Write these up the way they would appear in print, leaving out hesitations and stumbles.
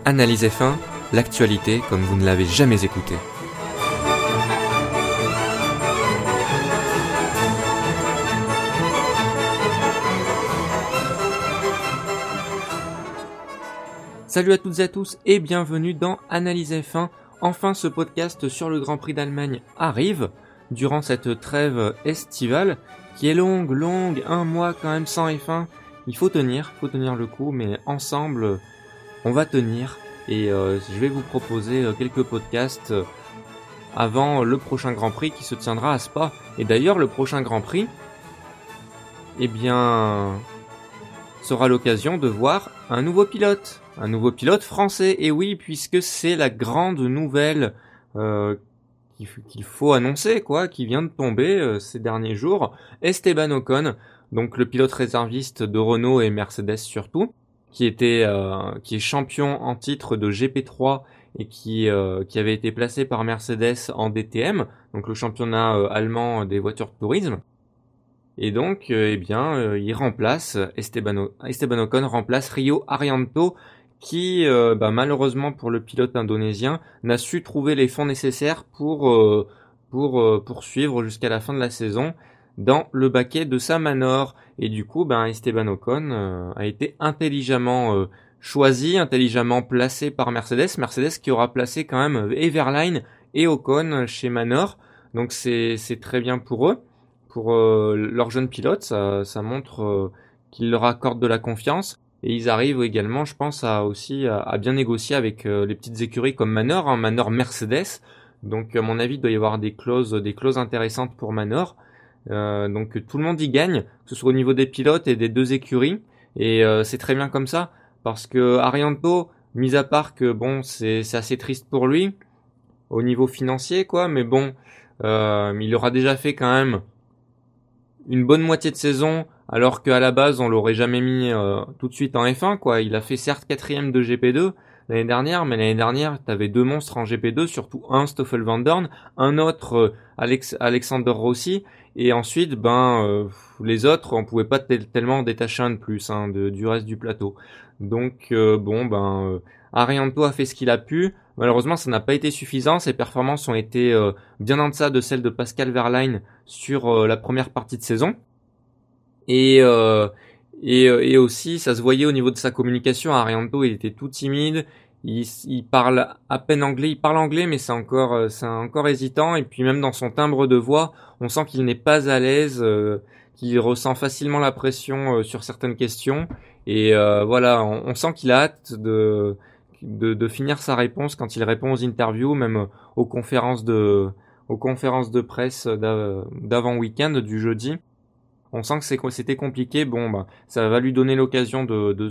Analyse F1, l'actualité comme vous ne l'avez jamais écoutée. Salut à toutes et à tous et bienvenue dans Analyse F1. Enfin, ce podcast sur le Grand Prix d'Allemagne arrive durant cette trêve estivale qui est longue, un mois quand même sans F1. Il faut tenir le coup, mais ensemble, on va tenir. Et je vais vous proposer quelques podcasts avant le prochain Grand Prix qui se tiendra à Spa. Et d'ailleurs, le prochain Grand Prix, sera l'occasion de voir un nouveau pilote français. Et oui, puisque c'est la grande nouvelle qu'il faut annoncer, qui vient de tomber ces derniers jours. Esteban Ocon, donc le pilote réserviste de Renault et Mercedes surtout, qui est champion en titre de GP3 et qui avait été placé par Mercedes en DTM, donc le championnat allemand des voitures de tourisme. Et donc, il remplace Esteban Ocon remplace Rio Haryanto, qui, malheureusement pour le pilote indonésien, n'a su trouver les fonds nécessaires pour poursuivre jusqu'à la fin de la saison dans le baquet de sa Manor. Et du coup, Esteban Ocon a été intelligemment choisi, intelligemment placé par Mercedes qui aura placé quand même Everline et Ocon chez Manor. Donc c'est très bien pour eux. Pour leurs jeunes pilotes, ça montre qu'ils leur accordent de la confiance. Et ils arrivent également, je pense, à bien négocier avec les petites écuries comme Manor, Manor Mercedes. Donc à mon avis, il doit y avoir des clauses intéressantes pour Manor. Donc tout le monde y gagne, que ce soit au niveau des pilotes et des deux écuries. Et c'est très bien comme ça, parce que Haryanto, mis à part que c'est assez triste pour lui au niveau financier, mais il aura déjà fait quand même une bonne moitié de saison, alors qu'à la base on l'aurait jamais mis tout de suite en F1, Il a fait certes 4ème de GP2 l'année dernière, mais l'année dernière t'avais deux monstres en GP2, surtout un Stoffel Van Dorn, un autre Alexander Rossi, et ensuite les autres on pouvait pas tellement détacher un de plus du reste du plateau. Donc Haryanto a fait ce qu'il a pu. Malheureusement, ça n'a pas été suffisant. Ses performances ont été bien en deçà de celles de Pascal Wehrlein sur la première partie de saison. Et aussi, ça se voyait au niveau de sa communication. Haryanto, il était tout timide. Il parle à peine anglais. Il parle anglais, mais c'est encore hésitant. Et puis même dans son timbre de voix, on sent qu'il n'est pas à l'aise, qu'il ressent facilement la pression sur certaines questions. Et on sent qu'il a hâte de finir sa réponse quand il répond aux interviews, même aux conférences de presse d'avant week-end du jeudi. On sent que c'était compliqué. Ça va lui donner l'occasion de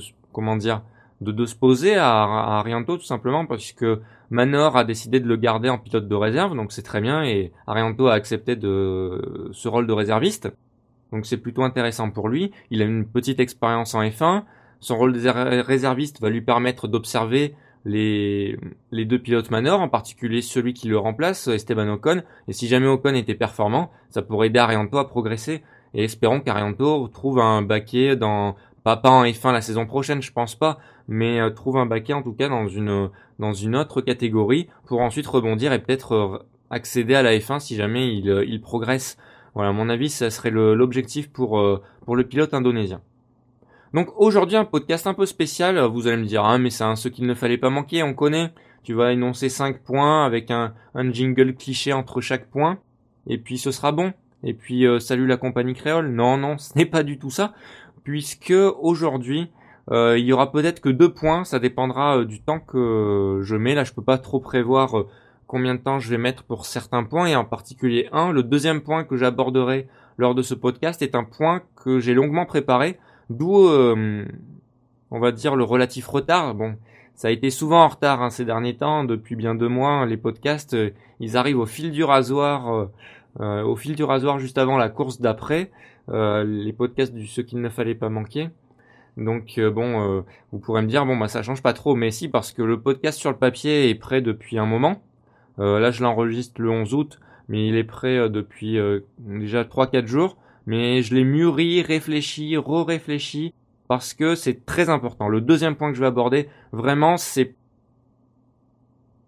se poser à Haryanto, tout simplement, parce que Manor a décidé de le garder en pilote de réserve, donc c'est très bien, et Haryanto a accepté ce rôle de réserviste. Donc c'est plutôt intéressant pour lui. Il a une petite expérience en F1. Son rôle de réserviste va lui permettre d'observer les deux pilotes Manor, en particulier celui qui le remplace, Esteban Ocon. Et si jamais Ocon était performant, ça pourrait aider Haryanto à progresser. Et espérons qu'Haryanto trouve un baquet pas en F1 la saison prochaine, je pense pas, mais trouve un baquet en tout cas dans une autre catégorie pour ensuite rebondir et peut-être accéder à la F1 si jamais il progresse. Voilà, à mon avis, ça serait l'objectif pour le pilote indonésien. Donc aujourd'hui, un podcast un peu spécial. Vous allez me dire, mais c'est ce qu'il ne fallait pas manquer, on connaît. Tu vas énoncer 5 points avec un jingle cliché entre chaque point. Et puis ce sera bon. Et puis salut la compagnie créole. Non, ce n'est pas du tout ça. Puisque aujourd'hui, il y aura peut-être que 2 points. Ça dépendra du temps que je mets. Là, je peux pas trop prévoir combien de temps je vais mettre pour certains points. Et en particulier le deuxième point que j'aborderai lors de ce podcast est un point que j'ai longuement préparé. D'où, on va dire, le relatif retard. Ça a été souvent en retard ces derniers temps, depuis bien 2 mois. Les podcasts, ils arrivent au fil du rasoir juste avant la course d'après. Les podcasts ce qu'il ne fallait pas manquer. Donc vous pourrez me dire, ça change pas trop. Mais si, parce que le podcast sur le papier est prêt depuis un moment. Là, je l'enregistre le 11 août, mais il est prêt depuis déjà 3-4 jours. Mais je l'ai mûri, réfléchi, re-réfléchi, parce que c'est très important. Le deuxième point que je vais aborder, vraiment, c'est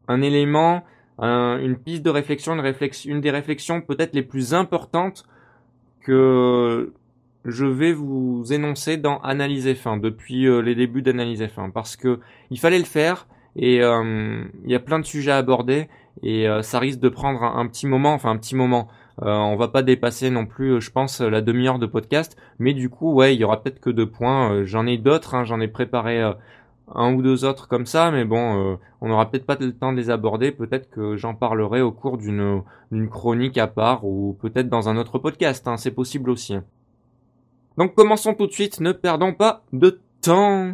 un élément, une piste de réflexion, une des réflexions peut-être les plus importantes que je vais vous énoncer dans Analyse F1 depuis les débuts d'Analyse F1, parce que il fallait le faire et il y a plein de sujets à aborder et ça risque de prendre un petit moment, enfin un petit moment. On va pas dépasser non plus, je pense, la demi-heure de podcast, mais du coup, ouais, il y aura peut-être que 2 points. J'en ai d'autres, hein, j'en ai préparé un ou deux autres comme ça, mais bon, on n'aura peut-être pas le temps de les aborder. Peut-être que j'en parlerai au cours d'une chronique à part ou peut-être dans un autre podcast, hein, c'est possible aussi. Donc commençons tout de suite, ne perdons pas de temps.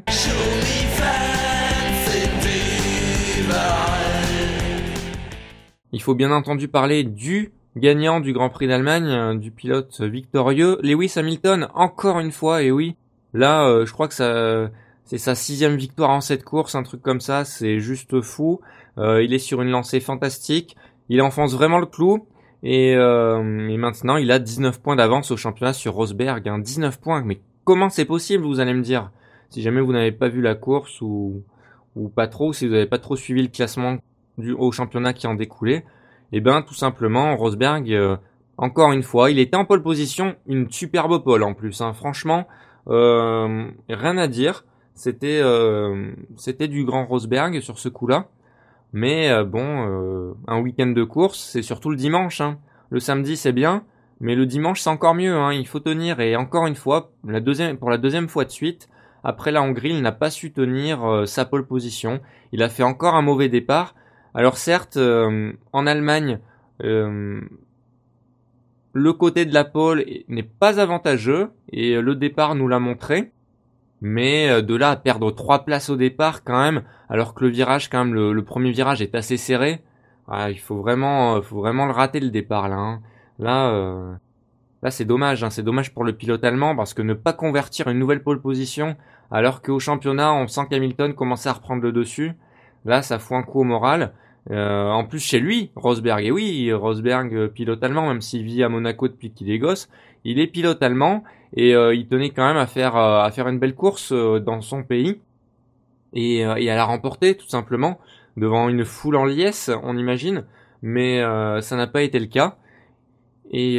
Il faut bien entendu parler du gagnant du Grand Prix d'Allemagne, du pilote victorieux, Lewis Hamilton, encore une fois, et oui, là, je crois que c'est sa 6e victoire en cette course, un truc comme ça, c'est juste fou. Il est sur une lancée fantastique, il enfonce vraiment le clou, et maintenant il a 19 points d'avance au championnat sur Rosberg, 19 points, mais comment c'est possible, vous allez me dire, si jamais vous n'avez pas vu la course ou pas trop, si vous n'avez pas trop suivi le classement au championnat qui en découlait, et ben tout simplement Rosberg, encore une fois, il était en pole position, une superbe pole en plus, hein. Franchement, rien à dire, c'était du grand Rosberg sur ce coup-là, mais un week-end de course, c'est surtout le dimanche, hein. Le samedi c'est bien, mais le dimanche c'est encore mieux, hein. Il faut tenir, et encore une fois, pour la deuxième fois de suite, après la Hongrie, il n'a pas su tenir sa pole position, il a fait encore un mauvais départ. Alors certes, en Allemagne, le côté de la pole n'est pas avantageux, et le départ nous l'a montré, mais de là à perdre 3 places au départ quand même, alors que le virage, quand même, le premier virage est assez serré, il faut vraiment le rater le départ là, hein. Là c'est dommage, hein, c'est dommage pour le pilote allemand, parce que ne pas convertir une nouvelle pole position, alors qu'au championnat on sent qu'Hamilton commençait à reprendre le dessus, là ça fout un coup au moral. En plus chez lui, Rosberg, et oui, Rosberg pilote allemand, même s'il vit à Monaco depuis qu'il est gosse, il est pilote allemand, et il tenait quand même à faire une belle course dans son pays, et à la remporter tout simplement, devant une foule en liesse, on imagine, mais ça n'a pas été le cas, et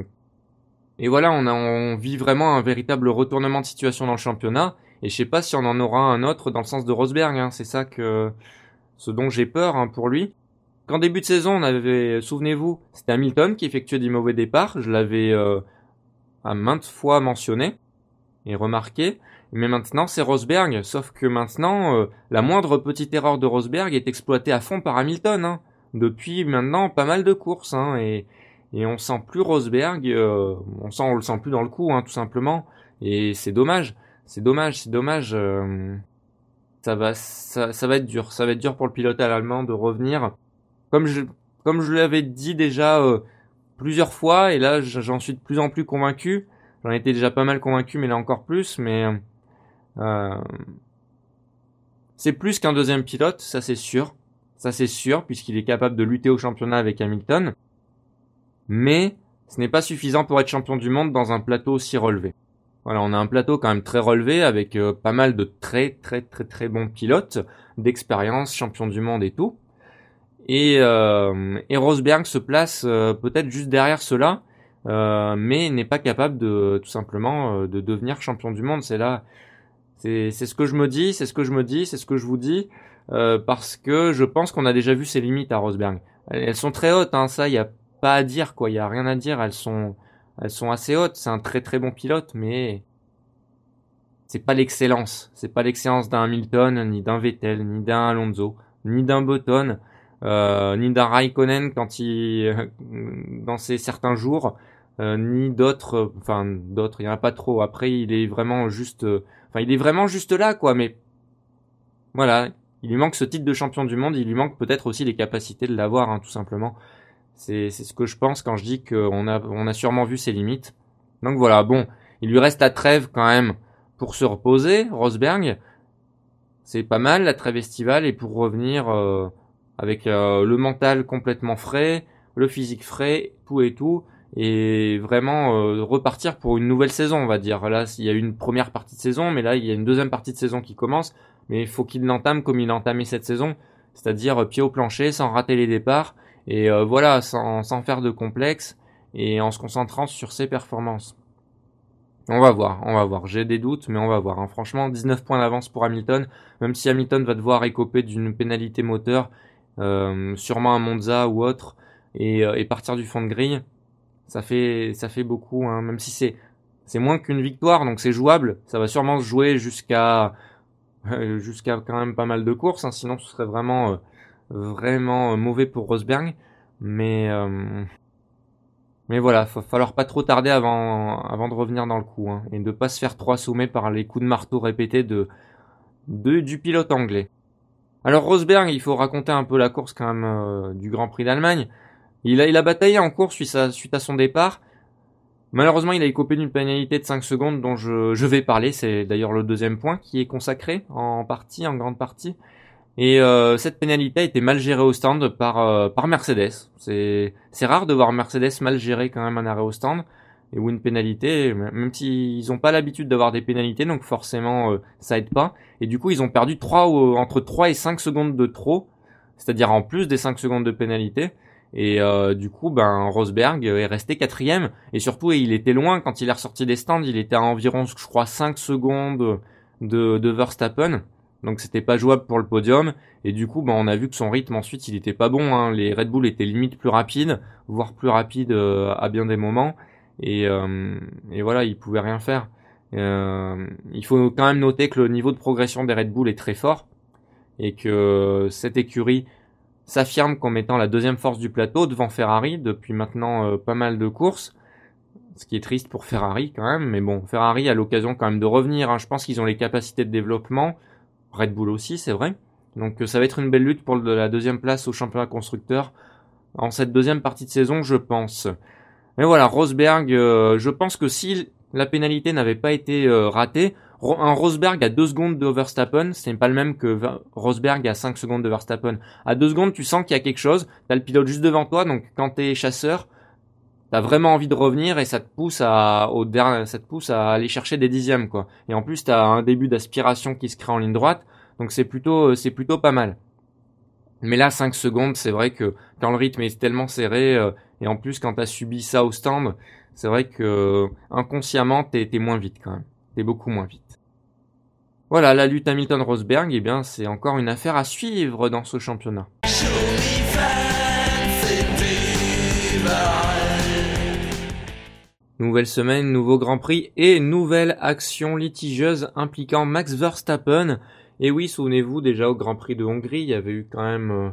voilà, on vit vraiment un véritable retournement de situation dans le championnat, et je sais pas si on en aura un autre dans le sens de Rosberg, hein, c'est ça ce dont j'ai peur, hein, pour lui. Qu'en début de saison, souvenez-vous, c'était Hamilton qui effectuait des mauvais départs, je l'avais à maintes fois mentionné et remarqué, mais maintenant c'est Rosberg, sauf que maintenant, la moindre petite erreur de Rosberg est exploitée à fond par Hamilton, hein, depuis maintenant pas mal de courses, hein, et on sent plus Rosberg, on le sent plus dans le coup, hein, tout simplement, et c'est dommage, ça va être dur pour le pilote allemand de revenir, comme je l'avais dit déjà plusieurs fois, et là j'en suis de plus en plus convaincu, j'en étais déjà pas mal convaincu, mais là encore plus, mais c'est plus qu'un deuxième pilote, ça c'est sûr, puisqu'il est capable de lutter au championnat avec Hamilton, mais ce n'est pas suffisant pour être champion du monde dans un plateau aussi relevé. Voilà, on a un plateau quand même très relevé, avec pas mal de très très très très bons pilotes d'expérience, champion du monde et tout. Et Rosberg se place peut-être juste derrière cela, mais n'est pas capable de tout simplement de devenir champion du monde. C'est ce que je me dis, c'est ce que je vous dis, parce que je pense qu'on a déjà vu ses limites à Rosberg. Elles sont très hautes, hein, ça, il y a pas à dire, quoi, il y a rien à dire, elles sont assez hautes. C'est un très très bon pilote, mais c'est pas l'excellence d'un Hamilton, ni d'un Vettel, ni d'un Alonso, ni d'un Button, ni d'un Raikkonen quand dans ses certains jours, ni d'autres, il y en a pas trop. Après, il est vraiment juste là, quoi, mais voilà, il lui manque ce titre de champion du monde, il lui manque peut-être aussi les capacités de l'avoir, hein, tout simplement. C'est ce que je pense quand je dis qu'on a sûrement vu ses limites. Donc voilà, bon, il lui reste la trêve quand même pour se reposer, Rosberg. C'est pas mal, la trêve estivale, et pour revenir avec le mental complètement frais, le physique frais, tout et tout, et vraiment repartir pour une nouvelle saison, on va dire. Là, il y a eu une première partie de saison, mais là, il y a une deuxième partie de saison qui commence, mais il faut qu'il l'entame comme il a entamé cette saison, c'est-à-dire pied au plancher, sans rater les départs, et voilà, sans faire de complexe, et en se concentrant sur ses performances. On va voir. J'ai des doutes, mais on va voir. Franchement, 19 points d'avance pour Hamilton, même si Hamilton va devoir écoper d'une pénalité moteur, sûrement un Monza ou autre, et partir du fond de grille, ça fait beaucoup, hein, même si c'est moins qu'une victoire, donc c'est jouable. Ça va sûrement se jouer jusqu'à quand même pas mal de courses, hein, sinon ce serait vraiment mauvais pour Rosberg. Mais voilà, va falloir pas trop tarder avant de revenir dans le coup, hein, et de pas se faire trop assommer par les coups de marteau répétés du pilote anglais. Alors Rosberg, il faut raconter un peu la course quand même du Grand Prix d'Allemagne. Il a bataillé en course suite à son départ. Malheureusement, il a écopé d'une pénalité de 5 secondes dont je vais parler. C'est d'ailleurs le deuxième point qui est consacré en grande partie. Et cette pénalité a été mal gérée au stand par Mercedes. C'est rare de voir Mercedes mal gérer quand même un arrêt au stand ou une pénalité, même s'ils n'ont pas l'habitude d'avoir des pénalités, donc forcément ça aide pas. Et du coup, ils ont perdu entre 3 et 5 secondes de trop, c'est-à-dire en plus des 5 secondes de pénalité. Et du coup, Rosberg est resté quatrième. Et surtout, il était loin quand il est ressorti des stands. Il était à environ, je crois, 5 secondes de Verstappen. Donc c'était pas jouable pour le podium. Et du coup, on a vu que son rythme ensuite, il était pas bon, hein. Les Red Bull étaient limite plus rapides, voire plus rapides à bien des moments. Et voilà, il pouvait rien faire. Il faut quand même noter que le niveau de progression des Red Bull est très fort. Et que cette écurie s'affirme comme étant la deuxième force du plateau devant Ferrari depuis maintenant pas mal de courses. Ce qui est triste pour Ferrari quand même. Mais bon, Ferrari a l'occasion quand même de revenir, hein. Je pense qu'ils ont les capacités de développement. Red Bull aussi, c'est vrai. Donc ça va être une belle lutte pour la deuxième place au championnat constructeur en cette deuxième partie de saison, je pense. Mais voilà, Rosberg, je pense que si la pénalité n'avait pas été ratée, un Rosberg à 2 secondes de Verstappen, c'est pas le même que Rosberg à 5 secondes de Verstappen. À 2 secondes, tu sens qu'il y a quelque chose, t'as le pilote juste devant toi, donc quand t'es chasseur, t'as vraiment envie de revenir et ça te pousse à aller chercher des dixièmes, quoi. Et en plus, t'as un début d'aspiration qui se crée en ligne droite, donc c'est plutôt pas mal. Mais là, 5 secondes, c'est vrai que quand le rythme est tellement serré, et en plus quand t'as subi ça au stand, c'est vrai que inconsciemment, t'es moins vite quand même. T'es beaucoup moins vite. Voilà, la lutte Hamilton-Rosberg, eh bien, c'est encore une affaire à suivre dans ce championnat. Nouvelle semaine, nouveau Grand Prix et nouvelle action litigieuse impliquant Max Verstappen. Et oui, souvenez-vous, déjà au Grand Prix de Hongrie, il y avait eu quand même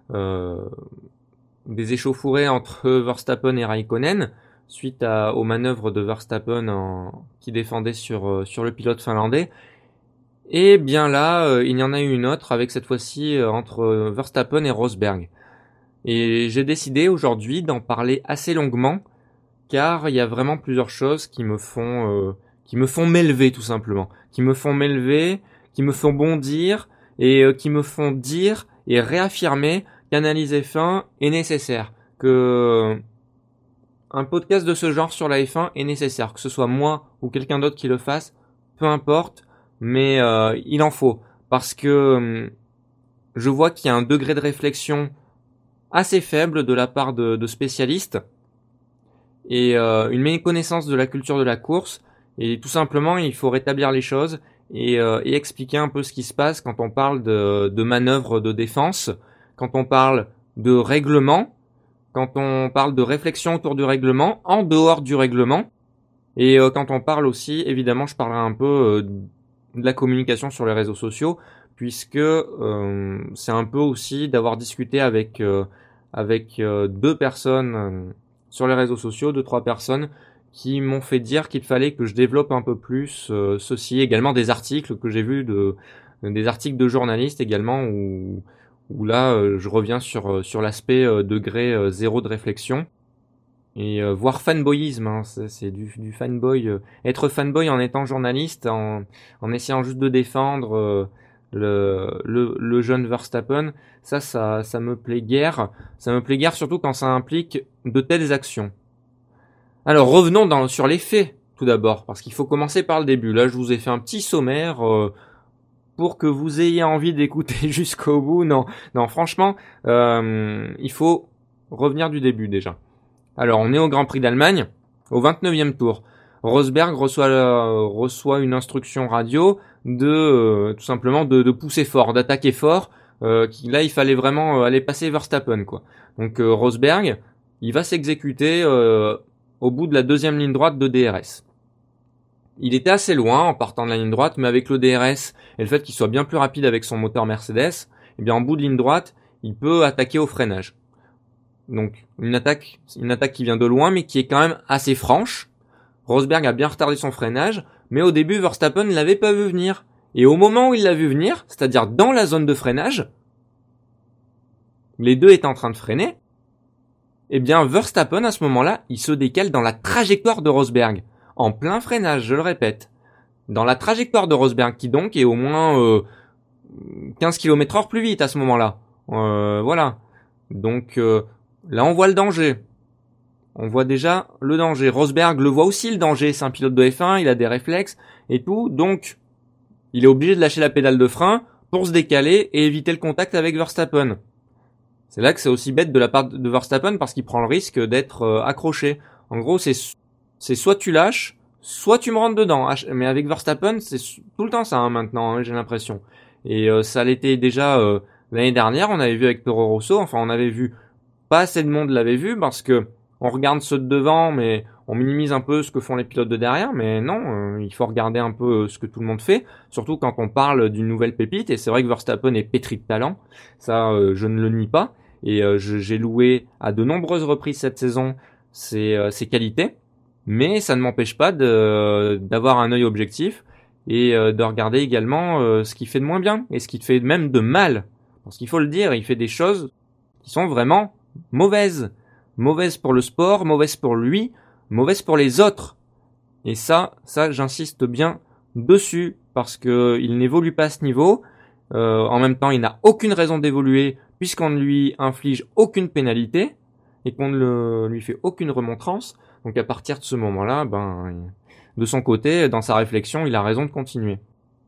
des échauffourées entre Verstappen et Raikkonen suite aux manœuvres de Verstappen qui défendait sur le pilote finlandais. Et bien là, il y en a eu une autre avec cette fois-ci entre Verstappen et Rosberg. Et j'ai décidé aujourd'hui d'en parler assez longuement car il y a vraiment plusieurs choses qui me font m'élever tout simplement, qui me font bondir et qui me font dire et réaffirmer qu'Analyse F1 est nécessaire, que un podcast de ce genre sur la F1 est nécessaire, que ce soit moi ou quelqu'un d'autre qui le fasse, peu importe, mais il en faut parce que je vois qu'il y a un degré de réflexion assez faible de la part de spécialistes et une méconnaissance de la culture de la course, et tout simplement il faut rétablir les choses et expliquer un peu ce qui se passe quand on parle de manœuvres de défense, quand on parle de règlement, quand on parle de réflexion autour du règlement, en dehors du règlement, et quand on parle aussi, évidemment je parlerai un peu de la communication sur les réseaux sociaux, puisque c'est un peu aussi d'avoir discuté avec 2 personnes sur les réseaux sociaux, 2-3 personnes qui m'ont fait dire qu'il fallait que je développe un peu plus ceci, également des articles que j'ai vus des articles de journalistes également où là je reviens sur l'aspect degré zéro de réflexion et voire fanboyisme, hein, c'est du fanboy, être fanboy en étant journaliste, en essayant juste de défendre le jeune Verstappen, ça me plaît guère. Ça me plaît guère surtout quand ça implique de telles actions. Alors revenons sur les faits tout d'abord, parce qu'il faut commencer par le début. Là, je vous ai fait un petit sommaire pour que vous ayez envie d'écouter jusqu'au bout. Non, franchement, il faut revenir du début déjà. Alors, on est au Grand Prix d'Allemagne, au 29e tour. Rosberg reçoit une instruction radio de tout simplement de pousser fort, d'attaquer fort. Là, il fallait vraiment aller passer Verstappen, quoi. Donc Rosberg, il va s'exécuter au bout de la deuxième ligne droite de DRS. Il était assez loin en partant de la ligne droite, mais avec le DRS et le fait qu'il soit bien plus rapide avec son moteur Mercedes, eh bien en bout de ligne droite, il peut attaquer au freinage. Donc une attaque qui vient de loin, mais qui est quand même assez franche. Rosberg a bien retardé son freinage, mais au début Verstappen ne l'avait pas vu venir. Et au moment où il l'a vu venir, c'est-à-dire dans la zone de freinage, les deux étaient en train de freiner, eh bien Verstappen à ce moment-là, il se décale dans la trajectoire de Rosberg. En plein freinage, je le répète. Dans la trajectoire de Rosberg, qui donc est au moins 15 km/h plus vite à ce moment-là. Voilà. Donc là, on voit le danger. On voit déjà le danger. Rosberg le voit aussi le danger. C'est un pilote de F1, il a des réflexes et tout. Donc, il est obligé de lâcher la pédale de frein pour se décaler et éviter le contact avec Verstappen. C'est là que c'est aussi bête de la part de Verstappen parce qu'il prend le risque d'être accroché. En gros, c'est soit tu lâches, soit tu me rentres dedans. Mais avec Verstappen, c'est tout le temps ça maintenant, j'ai l'impression. Et ça l'était déjà l'année dernière, on avait vu avec Toro Rosso, enfin on avait vu, pas assez de monde l'avait vu parce que on regarde ceux de devant, mais on minimise un peu ce que font les pilotes de derrière. Mais non, il faut regarder un peu ce que tout le monde fait, surtout quand on parle d'une nouvelle pépite. Et c'est vrai que Verstappen est pétri de talent, ça je ne le nie pas. Et j'ai loué à de nombreuses reprises cette saison ses qualités. Mais ça ne m'empêche pas d'avoir un œil objectif et de regarder également ce qu'il fait de moins bien et ce qu'il fait même de mal. Parce qu'il faut le dire, il fait des choses qui sont vraiment mauvaises. Mauvaises pour le sport, mauvaises pour lui, mauvaises pour les autres. Et ça j'insiste bien dessus parce que il n'évolue pas à ce niveau. En même temps, il n'a aucune raison d'évoluer puisqu'on ne lui inflige aucune pénalité et qu'on ne lui fait aucune remontrance. Donc à partir de ce moment-là, de son côté, dans sa réflexion, il a raison de continuer.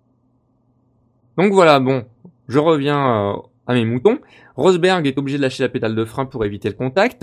Donc voilà, bon, je reviens à mes moutons. Rosberg est obligé de lâcher la pédale de frein pour éviter le contact,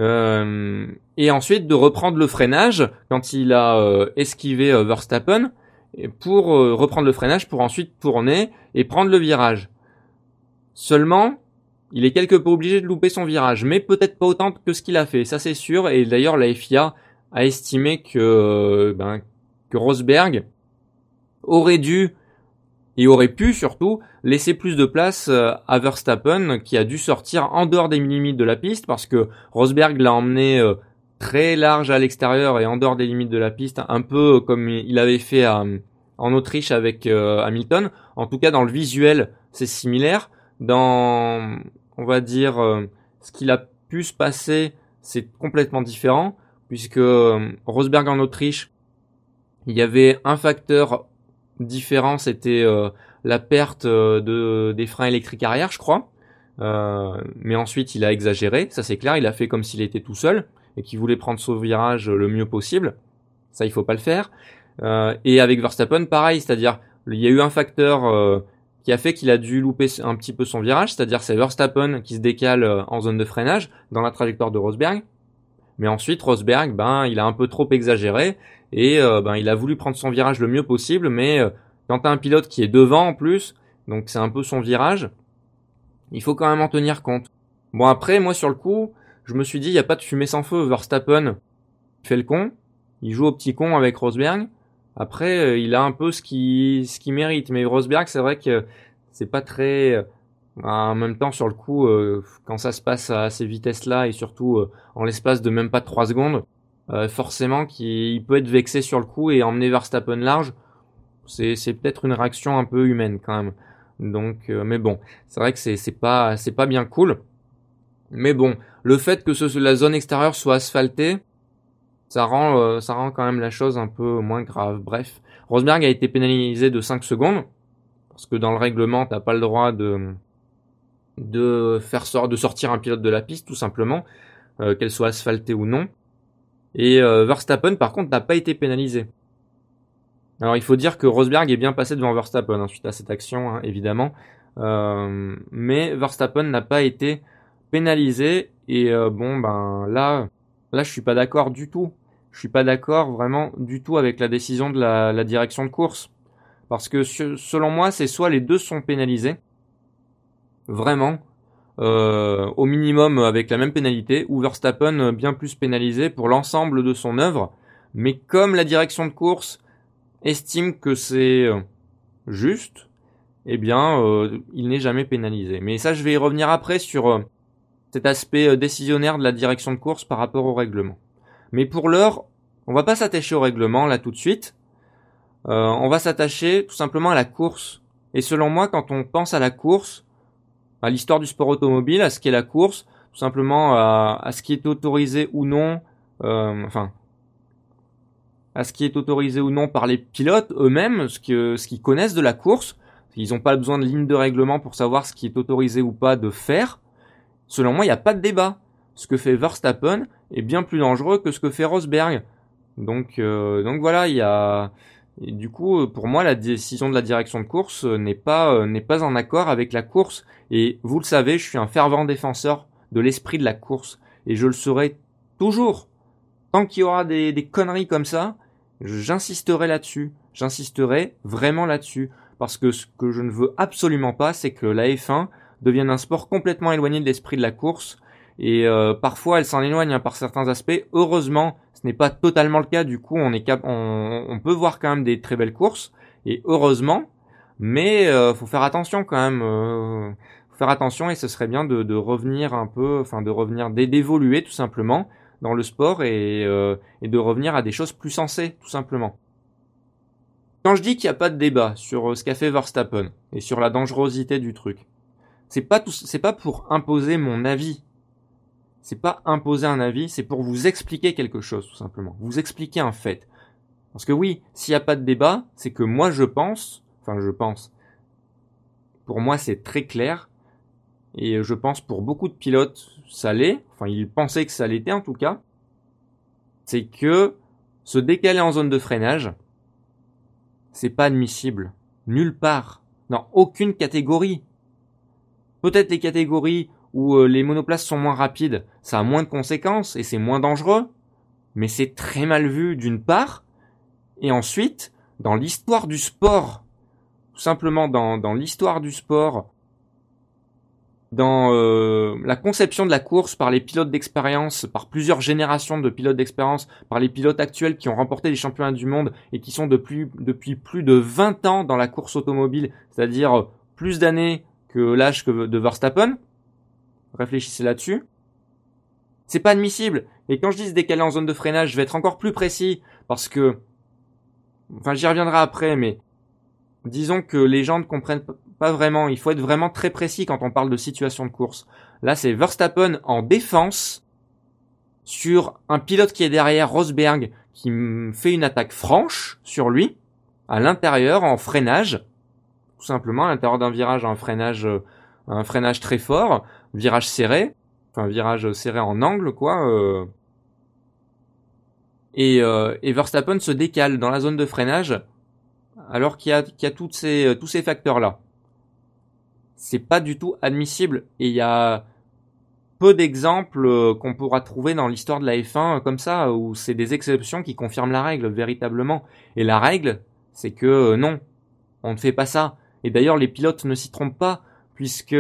et ensuite de reprendre le freinage quand il a esquivé Verstappen, pour reprendre le freinage pour ensuite tourner et prendre le virage. Seulement, il est quelque peu obligé de louper son virage, mais peut-être pas autant que ce qu'il a fait, ça c'est sûr. Et d'ailleurs, la FIA a estimé que Rosberg aurait dû et aurait pu surtout laisser plus de place à Verstappen, qui a dû sortir en dehors des limites de la piste parce que Rosberg l'a emmené très large à l'extérieur et en dehors des limites de la piste, un peu comme il avait fait en Autriche avec Hamilton. En tout cas, dans le visuel, c'est similaire. Dans, on va dire, ce qu'il a pu se passer, c'est complètement différent, puisque Rosberg en Autriche, il y avait un facteur différent, c'était la perte des freins électriques arrière, je crois. Mais ensuite, il a exagéré, ça c'est clair, il a fait comme s'il était tout seul et qu'il voulait prendre son virage le mieux possible. Ça, il faut pas le faire. Et avec Verstappen, pareil, c'est-à-dire, il y a eu un facteur qui a fait qu'il a dû louper un petit peu son virage, c'est-à-dire c'est Verstappen qui se décale en zone de freinage dans la trajectoire de Rosberg. Mais ensuite, Rosberg, il a un peu trop exagéré et il a voulu prendre son virage le mieux possible, mais quand t'as un pilote qui est devant en plus, donc c'est un peu son virage, il faut quand même en tenir compte. Bon après, moi sur le coup, je me suis dit, il n'y a pas de fumée sans feu. Verstappen fait le con, il joue au petit con avec Rosberg. Après, il a un peu ce qu'il mérite, mais Rosberg, c'est vrai que c'est pas très. En même temps, sur le coup, quand ça se passe à ces vitesses-là et surtout en l'espace de même pas 3 secondes, forcément qu'il peut être vexé sur le coup et emmener Verstappen large. C'est peut-être une réaction un peu humaine quand même. Donc, mais bon, c'est vrai que c'est pas bien cool. Mais bon, le fait que la zone extérieure soit asphaltée, ça rend quand même la chose un peu moins grave. Bref, Rosberg a été pénalisé de 5 secondes parce que dans le règlement, t'as pas le droit de sortir un pilote de la piste tout simplement, qu'elle soit asphaltée ou non. Et Verstappen par contre n'a pas été pénalisé. Alors il faut dire que Rosberg est bien passé devant Verstappen suite à cette action, hein, évidemment. Mais Verstappen n'a pas été pénalisé et là je suis pas d'accord du tout. Je suis pas d'accord vraiment du tout avec la décision de la direction de course parce que selon moi c'est soit les deux sont pénalisés vraiment au minimum avec la même pénalité ou Verstappen bien plus pénalisé pour l'ensemble de son œuvre. Mais comme la direction de course estime que c'est juste, eh bien, il n'est jamais pénalisé. Mais ça, je vais y revenir après sur cet aspect décisionnaire de la direction de course par rapport au règlement. Mais pour l'heure, on va pas s'attacher au règlement là tout de suite. On va s'attacher tout simplement à la course. Et selon moi, quand on pense à la course, à l'histoire du sport automobile, à ce qu'est la course, tout simplement à ce qui est autorisé ou non, à ce qui est autorisé ou non par les pilotes eux-mêmes, ce qu'ils connaissent de la course. Ils n'ont pas besoin de ligne de règlement pour savoir ce qui est autorisé ou pas de faire. Selon moi, il n'y a pas de débat. Ce que fait Verstappen est bien plus dangereux que ce que fait Rosberg. Donc voilà, il y a... Et du coup, pour moi, la décision de la direction de course n'est pas en accord avec la course. Et vous le savez, je suis un fervent défenseur de l'esprit de la course. Et je le serai toujours. Tant qu'il y aura des conneries comme ça, j'insisterai là-dessus. J'insisterai vraiment là-dessus. Parce que ce que je ne veux absolument pas, c'est que la F1 devienne un sport complètement éloigné de l'esprit de la course. Et parfois, elle s'en éloigne par certains aspects. Heureusement, ce n'est pas totalement le cas. Du coup, on peut voir quand même des très belles courses. Et heureusement, mais faut faire attention quand même. Faut faire attention et ce serait bien de revenir un peu, d'évoluer tout simplement dans le sport et de revenir à des choses plus sensées, tout simplement. Quand je dis qu'il n'y a pas de débat sur ce qu'a fait Verstappen et sur la dangerosité du truc, c'est pas pour imposer mon avis. C'est pas imposer un avis, c'est pour vous expliquer quelque chose, tout simplement. Vous expliquer un fait. Parce que oui, s'il n'y a pas de débat, c'est que moi je pense, pour moi c'est très clair, et je pense pour beaucoup de pilotes, ça l'est, ils pensaient que ça l'était en tout cas, c'est que se décaler en zone de freinage, c'est pas admissible. Nulle part. Dans aucune catégorie. Peut-être les catégories où les monoplaces sont moins rapides, ça a moins de conséquences et c'est moins dangereux. Mais c'est très mal vu d'une part. Et ensuite, dans l'histoire du sport, tout simplement dans l'histoire du sport, dans la conception de la course par les pilotes d'expérience, par plusieurs générations de pilotes d'expérience, par les pilotes actuels qui ont remporté les championnats du monde et qui sont depuis plus de 20 ans dans la course automobile, c'est-à-dire plus d'années que l'âge de Verstappen. Réfléchissez là-dessus. C'est pas admissible. Et quand je dis se décaler en zone de freinage, je vais être encore plus précis parce que, j'y reviendrai après, mais disons que les gens ne comprennent pas vraiment. Il faut être vraiment très précis quand on parle de situation de course. Là, c'est Verstappen en défense sur un pilote qui est derrière, Rosberg, qui fait une attaque franche sur lui, à l'intérieur, en freinage. Tout simplement, à l'intérieur d'un virage, un freinage très fort, virage serré, virage serré en angle, quoi. Et Verstappen se décale dans la zone de freinage, alors qu'il y a tous ces facteurs-là. C'est pas du tout admissible. Et il y a peu d'exemples qu'on pourra trouver dans l'histoire de la F1 comme ça, où c'est des exceptions qui confirment la règle, véritablement. Et la règle, c'est que non, on ne fait pas ça. Et d'ailleurs, les pilotes ne s'y trompent pas, puisque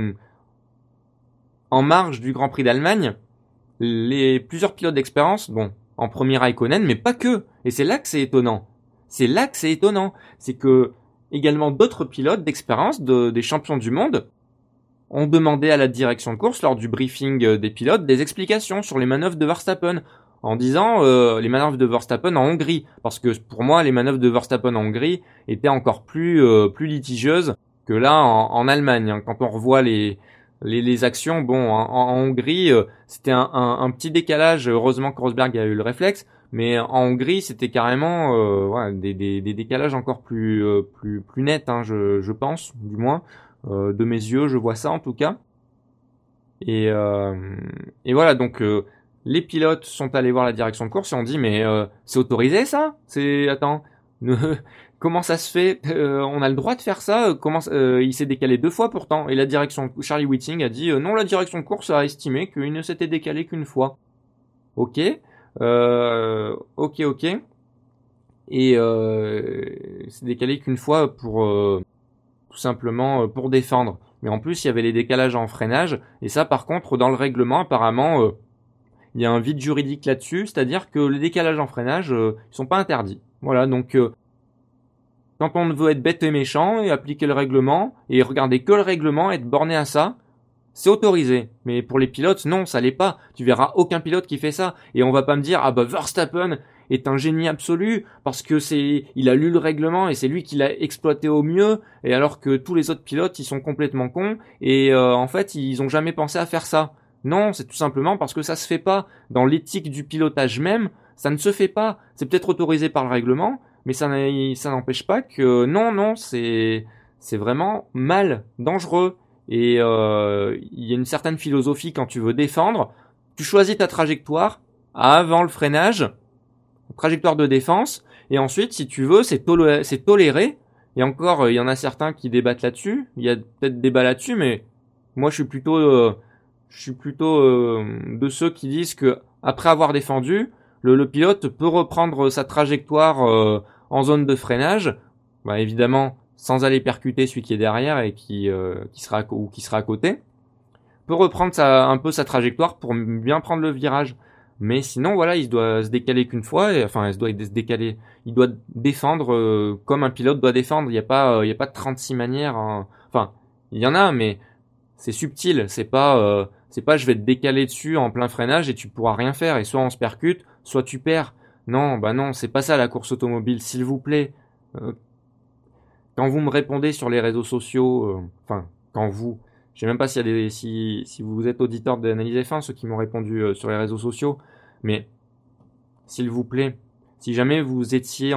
en marge du Grand Prix d'Allemagne, plusieurs pilotes d'expérience, en premier Raikkonen, mais pas que. Et c'est là que c'est étonnant. C'est que également d'autres pilotes d'expérience, des champions du monde, ont demandé à la direction de course, lors du briefing des pilotes, des explications sur les manœuvres de Verstappen, en disant les manœuvres de Verstappen en Hongrie. Parce que pour moi, les manœuvres de Verstappen en Hongrie étaient encore plus litigieuses que là en Allemagne. Hein. Quand on revoit les actions, en Hongrie, c'était un petit décalage. Heureusement que Rosberg a eu le réflexe. Mais en Hongrie, c'était carrément des décalages encore plus nets, hein, je pense, du moins. De mes yeux, je vois ça en tout cas. Et voilà, donc les pilotes sont allés voir la direction de course et ont dit mais c'est autorisé ça? Attends, Comment ça se fait? On a le droit de faire ça? Il s'est décalé 2 fois pourtant. Et la direction, Charlie Whiting a dit non, la direction de course a estimé qu'il ne s'était décalé qu'une fois. Ok, ok. Et c'est décalé qu'une fois pour tout simplement pour défendre. Mais en plus, il y avait les décalages en freinage. Et ça, par contre, dans le règlement, apparemment, il y a un vide juridique là-dessus. C'est-à-dire que les décalages en freinage, ils sont pas interdits. Voilà, donc quand on veut être bête et méchant et appliquer le règlement et regarder que le règlement, être borné à ça, c'est autorisé. Mais pour les pilotes, non, ça l'est pas. Tu verras aucun pilote qui fait ça. Et on va pas me dire, ah bah Verstappen est un génie absolu parce que il a lu le règlement et c'est lui qui l'a exploité au mieux. Et alors que tous les autres pilotes, ils sont complètement cons et en fait, ils ont jamais pensé à faire ça. Non, c'est tout simplement parce que ça se fait pas. Dans l'éthique du pilotage même, ça ne se fait pas. C'est peut-être autorisé par le règlement, mais ça n'empêche pas que non, c'est vraiment mal, dangereux. Et il y a une certaine philosophie quand tu veux défendre. Tu choisis ta trajectoire avant le freinage, trajectoire de défense, et ensuite, si tu veux, c'est toléré. Et encore, il y en a certains qui débattent là-dessus. Il y a peut-être débat là-dessus, mais moi, je suis plutôt de ceux qui disent que après avoir défendu, le pilote peut reprendre sa trajectoire en zone de freinage. Bah, évidemment, sans aller percuter celui qui est derrière et qui sera à côté, peut reprendre un peu sa trajectoire pour bien prendre le virage. Mais sinon, voilà, il doit se décaler qu'une fois, il doit défendre comme un pilote doit défendre. Il y a pas 36 manières. Hein. Enfin, il y en a, mais c'est subtil. C'est pas je vais te décaler dessus en plein freinage et tu pourras rien faire. Et soit on se percute, soit tu perds. Non, bah non, c'est pas ça la course automobile, s'il vous plaît. Quand vous me répondez sur les réseaux sociaux, je sais même pas si vous êtes auditeur d'Analyse F1, ceux qui m'ont répondu sur les réseaux sociaux, mais s'il vous plaît, si jamais vous étiez,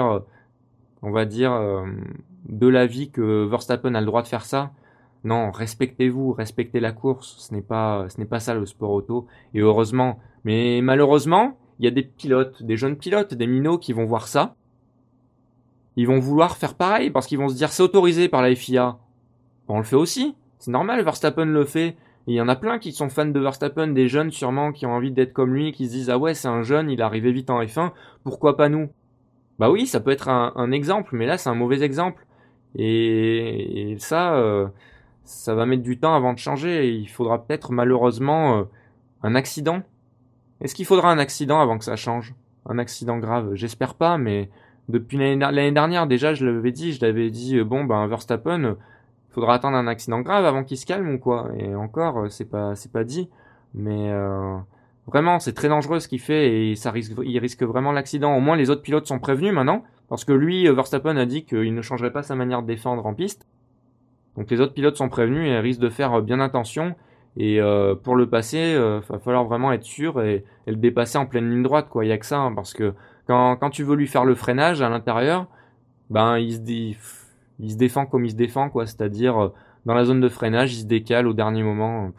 de l'avis que Verstappen a le droit de faire ça, non, respectez-vous, respectez la course, ce n'est pas ça le sport auto, et heureusement. Mais malheureusement, il y a des pilotes, des jeunes pilotes, des minots qui vont voir ça, ils vont vouloir faire pareil parce qu'ils vont se dire c'est autorisé par la FIA. On le fait aussi. C'est normal, Verstappen le fait. Et il y en a plein qui sont fans de Verstappen, des jeunes sûrement qui ont envie d'être comme lui, qui se disent ah ouais c'est un jeune, il est arrivé vite en F1, pourquoi pas nous? Bah oui, ça peut être un exemple, mais là c'est un mauvais exemple. Et ça va mettre du temps avant de changer. Et il faudra peut-être malheureusement un accident. Est-ce qu'il faudra un accident avant que ça change? Un accident grave? J'espère pas, mais depuis l'année dernière déjà je l'avais dit bon ben Verstappen faudra attendre un accident grave avant qu'il se calme ou quoi. Et encore c'est pas dit, mais vraiment c'est très dangereux ce qu'il fait et il risque vraiment l'accident. Au moins les autres pilotes sont prévenus maintenant parce que lui Verstappen a dit qu'il ne changerait pas sa manière de défendre en piste. Donc les autres pilotes sont prévenus et risquent de faire bien attention. Et pour le passer, va falloir vraiment être sûr et le dépasser en pleine ligne droite, quoi. Il y a que ça, hein, parce que quand tu veux lui faire le freinage à l'intérieur, ben il se défend comme il se défend, quoi. C'est-à-dire dans la zone de freinage, il se décale au dernier moment.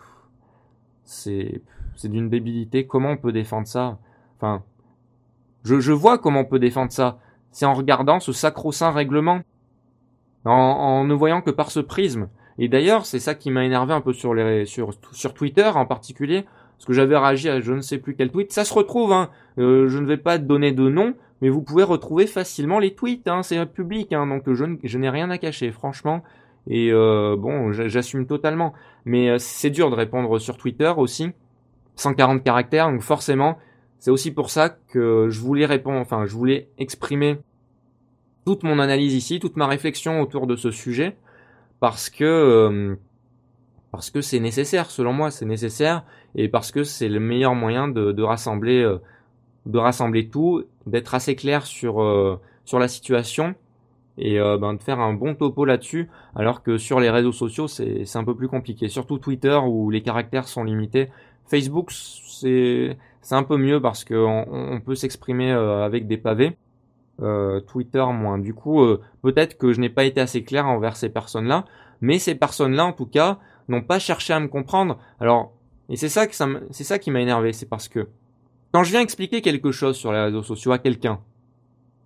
C'est d'une débilité. Comment on peut défendre ça? Enfin, je vois comment on peut défendre ça. C'est en regardant ce sacro-saint règlement, en ne voyant que par ce prisme. Et d'ailleurs, c'est ça qui m'a énervé un peu sur Twitter en particulier, parce que j'avais réagi à je ne sais plus quel tweet. Ça se retrouve, hein. Je ne vais pas donner de nom, mais vous pouvez retrouver facilement les tweets, hein. C'est public, hein, donc je n'ai rien à cacher, franchement. Et bon, j'assume totalement. Mais c'est dur de répondre sur Twitter aussi, 140 caractères, donc forcément, c'est aussi pour ça que je voulais je voulais exprimer toute mon analyse ici, toute ma réflexion autour de ce sujet, parce que c'est nécessaire, selon moi, c'est nécessaire, et parce que c'est le meilleur moyen de rassembler tout, d'être assez clair sur la situation et de faire un bon topo là-dessus, alors que sur les réseaux sociaux c'est un peu plus compliqué, surtout Twitter où les caractères sont limités. Facebook c'est un peu mieux parce que on peut s'exprimer avec des pavés. Twitter moins. Du coup, peut-être que je n'ai pas été assez clair envers ces personnes-là, mais ces personnes-là, en tout cas, n'ont pas cherché à me comprendre. Alors, et c'est ça qui m'a énervé, c'est parce que quand je viens expliquer quelque chose sur les réseaux sociaux à quelqu'un,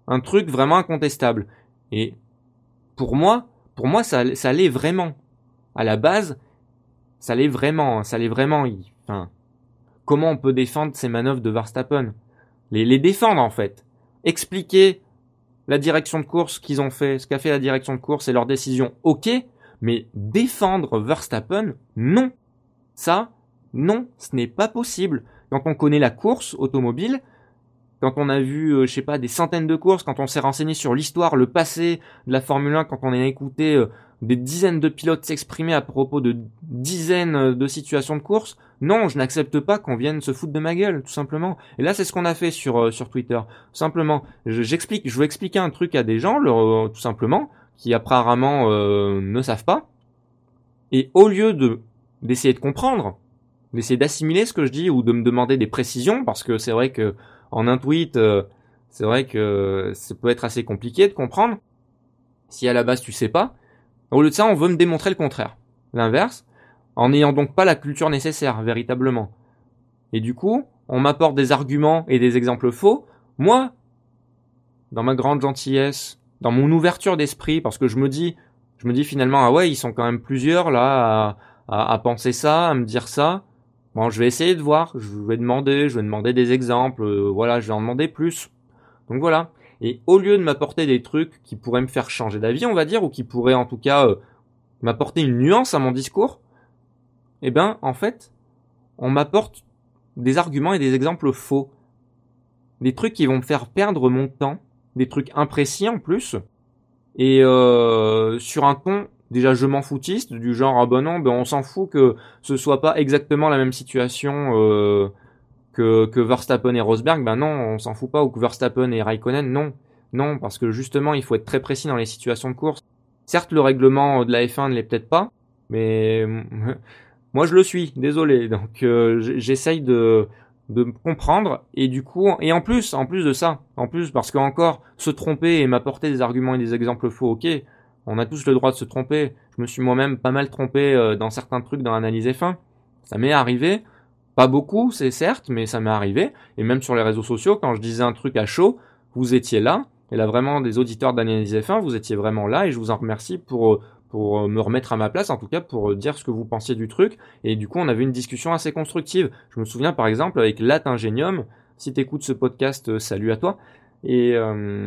un truc vraiment incontestable. Et pour moi, ça l'est vraiment. À la base, ça l'est vraiment. Enfin, comment on peut défendre ces manœuvres de Verstappen? Les défendre en fait. Expliquer la direction de course qu'ils ont fait, ce qu'a fait la direction de course et leur décision, ok, mais défendre Verstappen, non. Ça, non, ce n'est pas possible. Quand on connaît la course automobile, quand on a vu, je sais pas, des centaines de courses, quand on s'est renseigné sur l'histoire, le passé de la Formule 1, quand on a écouté des dizaines de pilotes s'exprimer à propos de dizaines de situations de course, non, je n'accepte pas qu'on vienne se foutre de ma gueule, tout simplement. Et là, c'est ce qu'on a fait sur Twitter. Simplement, je veux expliquer un truc à des gens, tout simplement, qui apparemment ne savent pas. Et au lieu d'essayer de comprendre, d'essayer d'assimiler ce que je dis ou de me demander des précisions, parce que c'est vrai que en un tweet, c'est vrai que ça peut être assez compliqué de comprendre. Si à la base tu sais pas, au lieu de ça, on veut me démontrer le contraire. L'inverse, en n'ayant donc pas la culture nécessaire, véritablement. Et du coup, on m'apporte des arguments et des exemples faux. Moi, dans ma grande gentillesse, dans mon ouverture d'esprit, parce que je me dis finalement, ah ouais, ils sont quand même plusieurs là à penser ça, à me dire ça. Bon, je vais essayer de voir, je vais demander des exemples, voilà, je vais en demander plus. Donc voilà. Et au lieu de m'apporter des trucs qui pourraient me faire changer d'avis, on va dire, ou qui pourraient en tout cas m'apporter une nuance à mon discours, eh ben, en fait, on m'apporte des arguments et des exemples faux. Des trucs qui vont me faire perdre mon temps, des trucs imprécis en plus, et sur un ton déjà je m'en foutiste, du genre ah ben non, ben on s'en fout que ce soit pas exactement la même situation que Verstappen et Rosberg, ben non, on s'en fout pas, ou que Verstappen et Raikkonen, non, parce que justement il faut être très précis dans les situations de course. Certes, le règlement de la F1 ne l'est peut-être pas, mais moi je le suis, désolé. Donc j'essaye de me comprendre, et du coup, et en plus de ça, parce que encore se tromper et m'apporter des arguments et des exemples faux, ok, on a tous le droit de se tromper. Je me suis moi-même pas mal trompé dans certains trucs dans l'analyse F1. Ça m'est arrivé. Pas beaucoup, c'est certes, mais ça m'est arrivé. Et même sur les réseaux sociaux, quand je disais un truc à chaud, vous étiez là. Et là, vraiment, des auditeurs d'analyse F1, vous étiez vraiment là. Et je vous en remercie pour me remettre à ma place, en tout cas pour dire ce que vous pensiez du truc. Et du coup, on avait une discussion assez constructive. Je me souviens, par exemple, avec Latingenium, si t'écoutes ce podcast, salut à toi. Et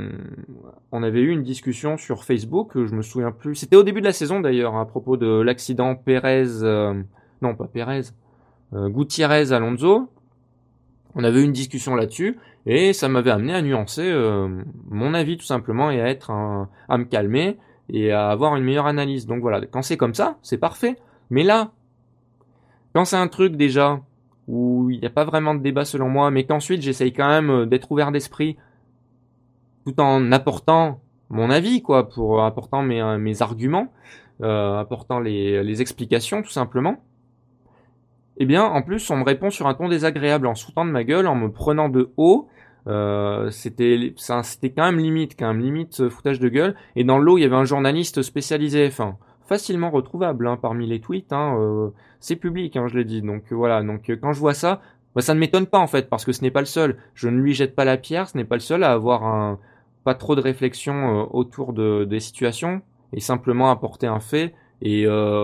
on avait eu une discussion sur Facebook, je me souviens plus. C'était au début de la saison d'ailleurs, à propos de l'accident Pérez... non, pas Pérez... Gutiérrez Alonso. On avait eu une discussion là-dessus et ça m'avait amené à nuancer mon avis tout simplement, et à me calmer et à avoir une meilleure analyse. Donc voilà, quand c'est comme ça, c'est parfait. Mais là, quand c'est un truc déjà où il n'y a pas vraiment de débat selon moi, mais qu'ensuite j'essaye quand même d'être ouvert d'esprit tout en apportant mon avis, quoi, pour apportant mes arguments, apportant les explications tout simplement. Eh bien, en plus, on me répond sur un ton désagréable, en se foutant de ma gueule, en me prenant de haut. C'était quand même limite foutage de gueule. Et dans le lot, il y avait un journaliste spécialisé F1, facilement retrouvable parmi les tweets. C'est public, je l'ai dit. Donc voilà. Donc quand je vois ça, bah, ça ne m'étonne pas en fait, parce que ce n'est pas le seul. Je ne lui jette pas la pierre. Ce n'est pas le seul à avoir pas trop de réflexion autour des situations, et simplement apporter un fait. Et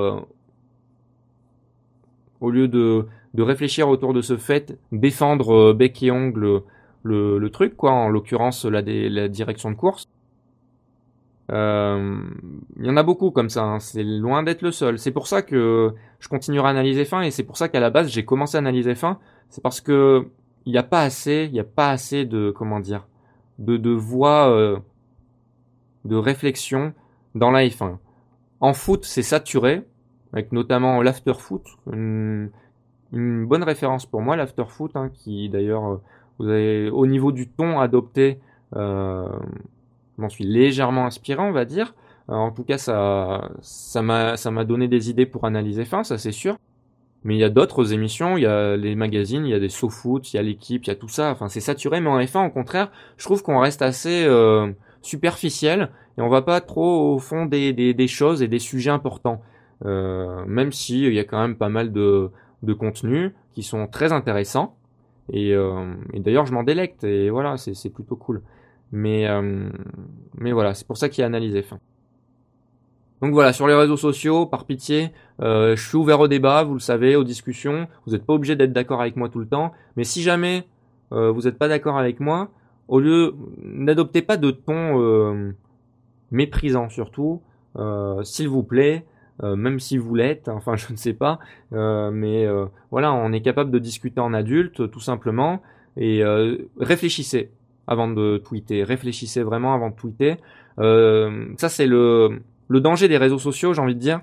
au lieu de réfléchir autour de ce fait, défendre bec et ongle le truc, quoi, en l'occurrence la direction de course. Il y en a beaucoup comme ça, c'est loin d'être le seul. C'est pour ça que je continuerai à analyser F1, et c'est pour ça qu'à la base j'ai commencé à analyser F1, c'est parce que il n'y a pas assez de, comment dire, de voix, de réflexion dans la F1. En foot, c'est saturé, avec notamment l'after-foot, une bonne référence pour moi, l'after-foot, qui d'ailleurs, vous avez au niveau du ton adopté, m'en suis légèrement inspiré, on va dire. En tout cas, ça m'a donné des idées pour analyser F1, ça c'est sûr. Mais il y a d'autres émissions, il y a les magazines, il y a des SoFoot, il y a l'équipe, il y a tout ça. Enfin, c'est saturé, mais en F1, au contraire, je trouve qu'on reste assez superficiel, et on va pas trop au fond des choses et des sujets importants. Même si il y a quand même pas mal de contenus qui sont très intéressants, et d'ailleurs je m'en délecte, et voilà, c'est plutôt cool. Mais voilà, c'est pour ça qu'il y a analysé fin. Donc voilà, sur les réseaux sociaux, par pitié, je suis ouvert au débat, vous le savez, aux discussions. Vous n'êtes pas obligé d'être d'accord avec moi tout le temps. Mais si jamais vous n'êtes pas d'accord avec moi, n'adoptez pas de ton méprisant surtout, s'il vous plaît, même si vous l'êtes, enfin je ne sais pas, mais voilà, on est capable de discuter en adulte, tout simplement, et réfléchissez avant de tweeter, réfléchissez vraiment avant de tweeter. Ça c'est le danger des réseaux sociaux, j'ai envie de dire.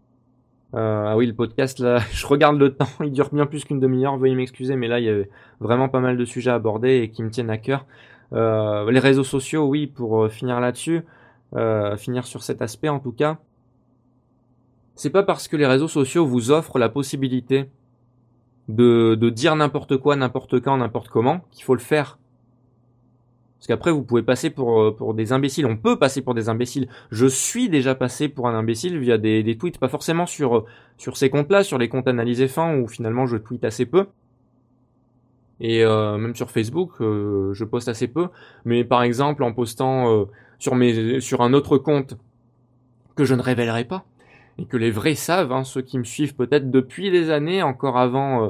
Ah oui, le podcast là, je regarde le temps, il dure bien plus qu'une demi-heure, veuillez m'excuser, mais là il y a vraiment pas mal de sujets à aborder et qui me tiennent à cœur. Les réseaux sociaux, oui, pour finir là-dessus, finir sur cet aspect en tout cas, c'est pas parce que les réseaux sociaux vous offrent la possibilité de dire n'importe quoi, n'importe quand, n'importe comment, qu'il faut le faire. Parce qu'après, vous pouvez passer pour des imbéciles. On peut passer pour des imbéciles. Je suis déjà passé pour un imbécile via des tweets, pas forcément sur ces comptes-là, sur les comptes analysés fins, où finalement je tweete assez peu. Et même sur Facebook, je poste assez peu. Mais par exemple, en postant sur un autre compte que je ne révélerai pas, et que les vrais savent, hein, ceux qui me suivent peut-être depuis des années, encore avant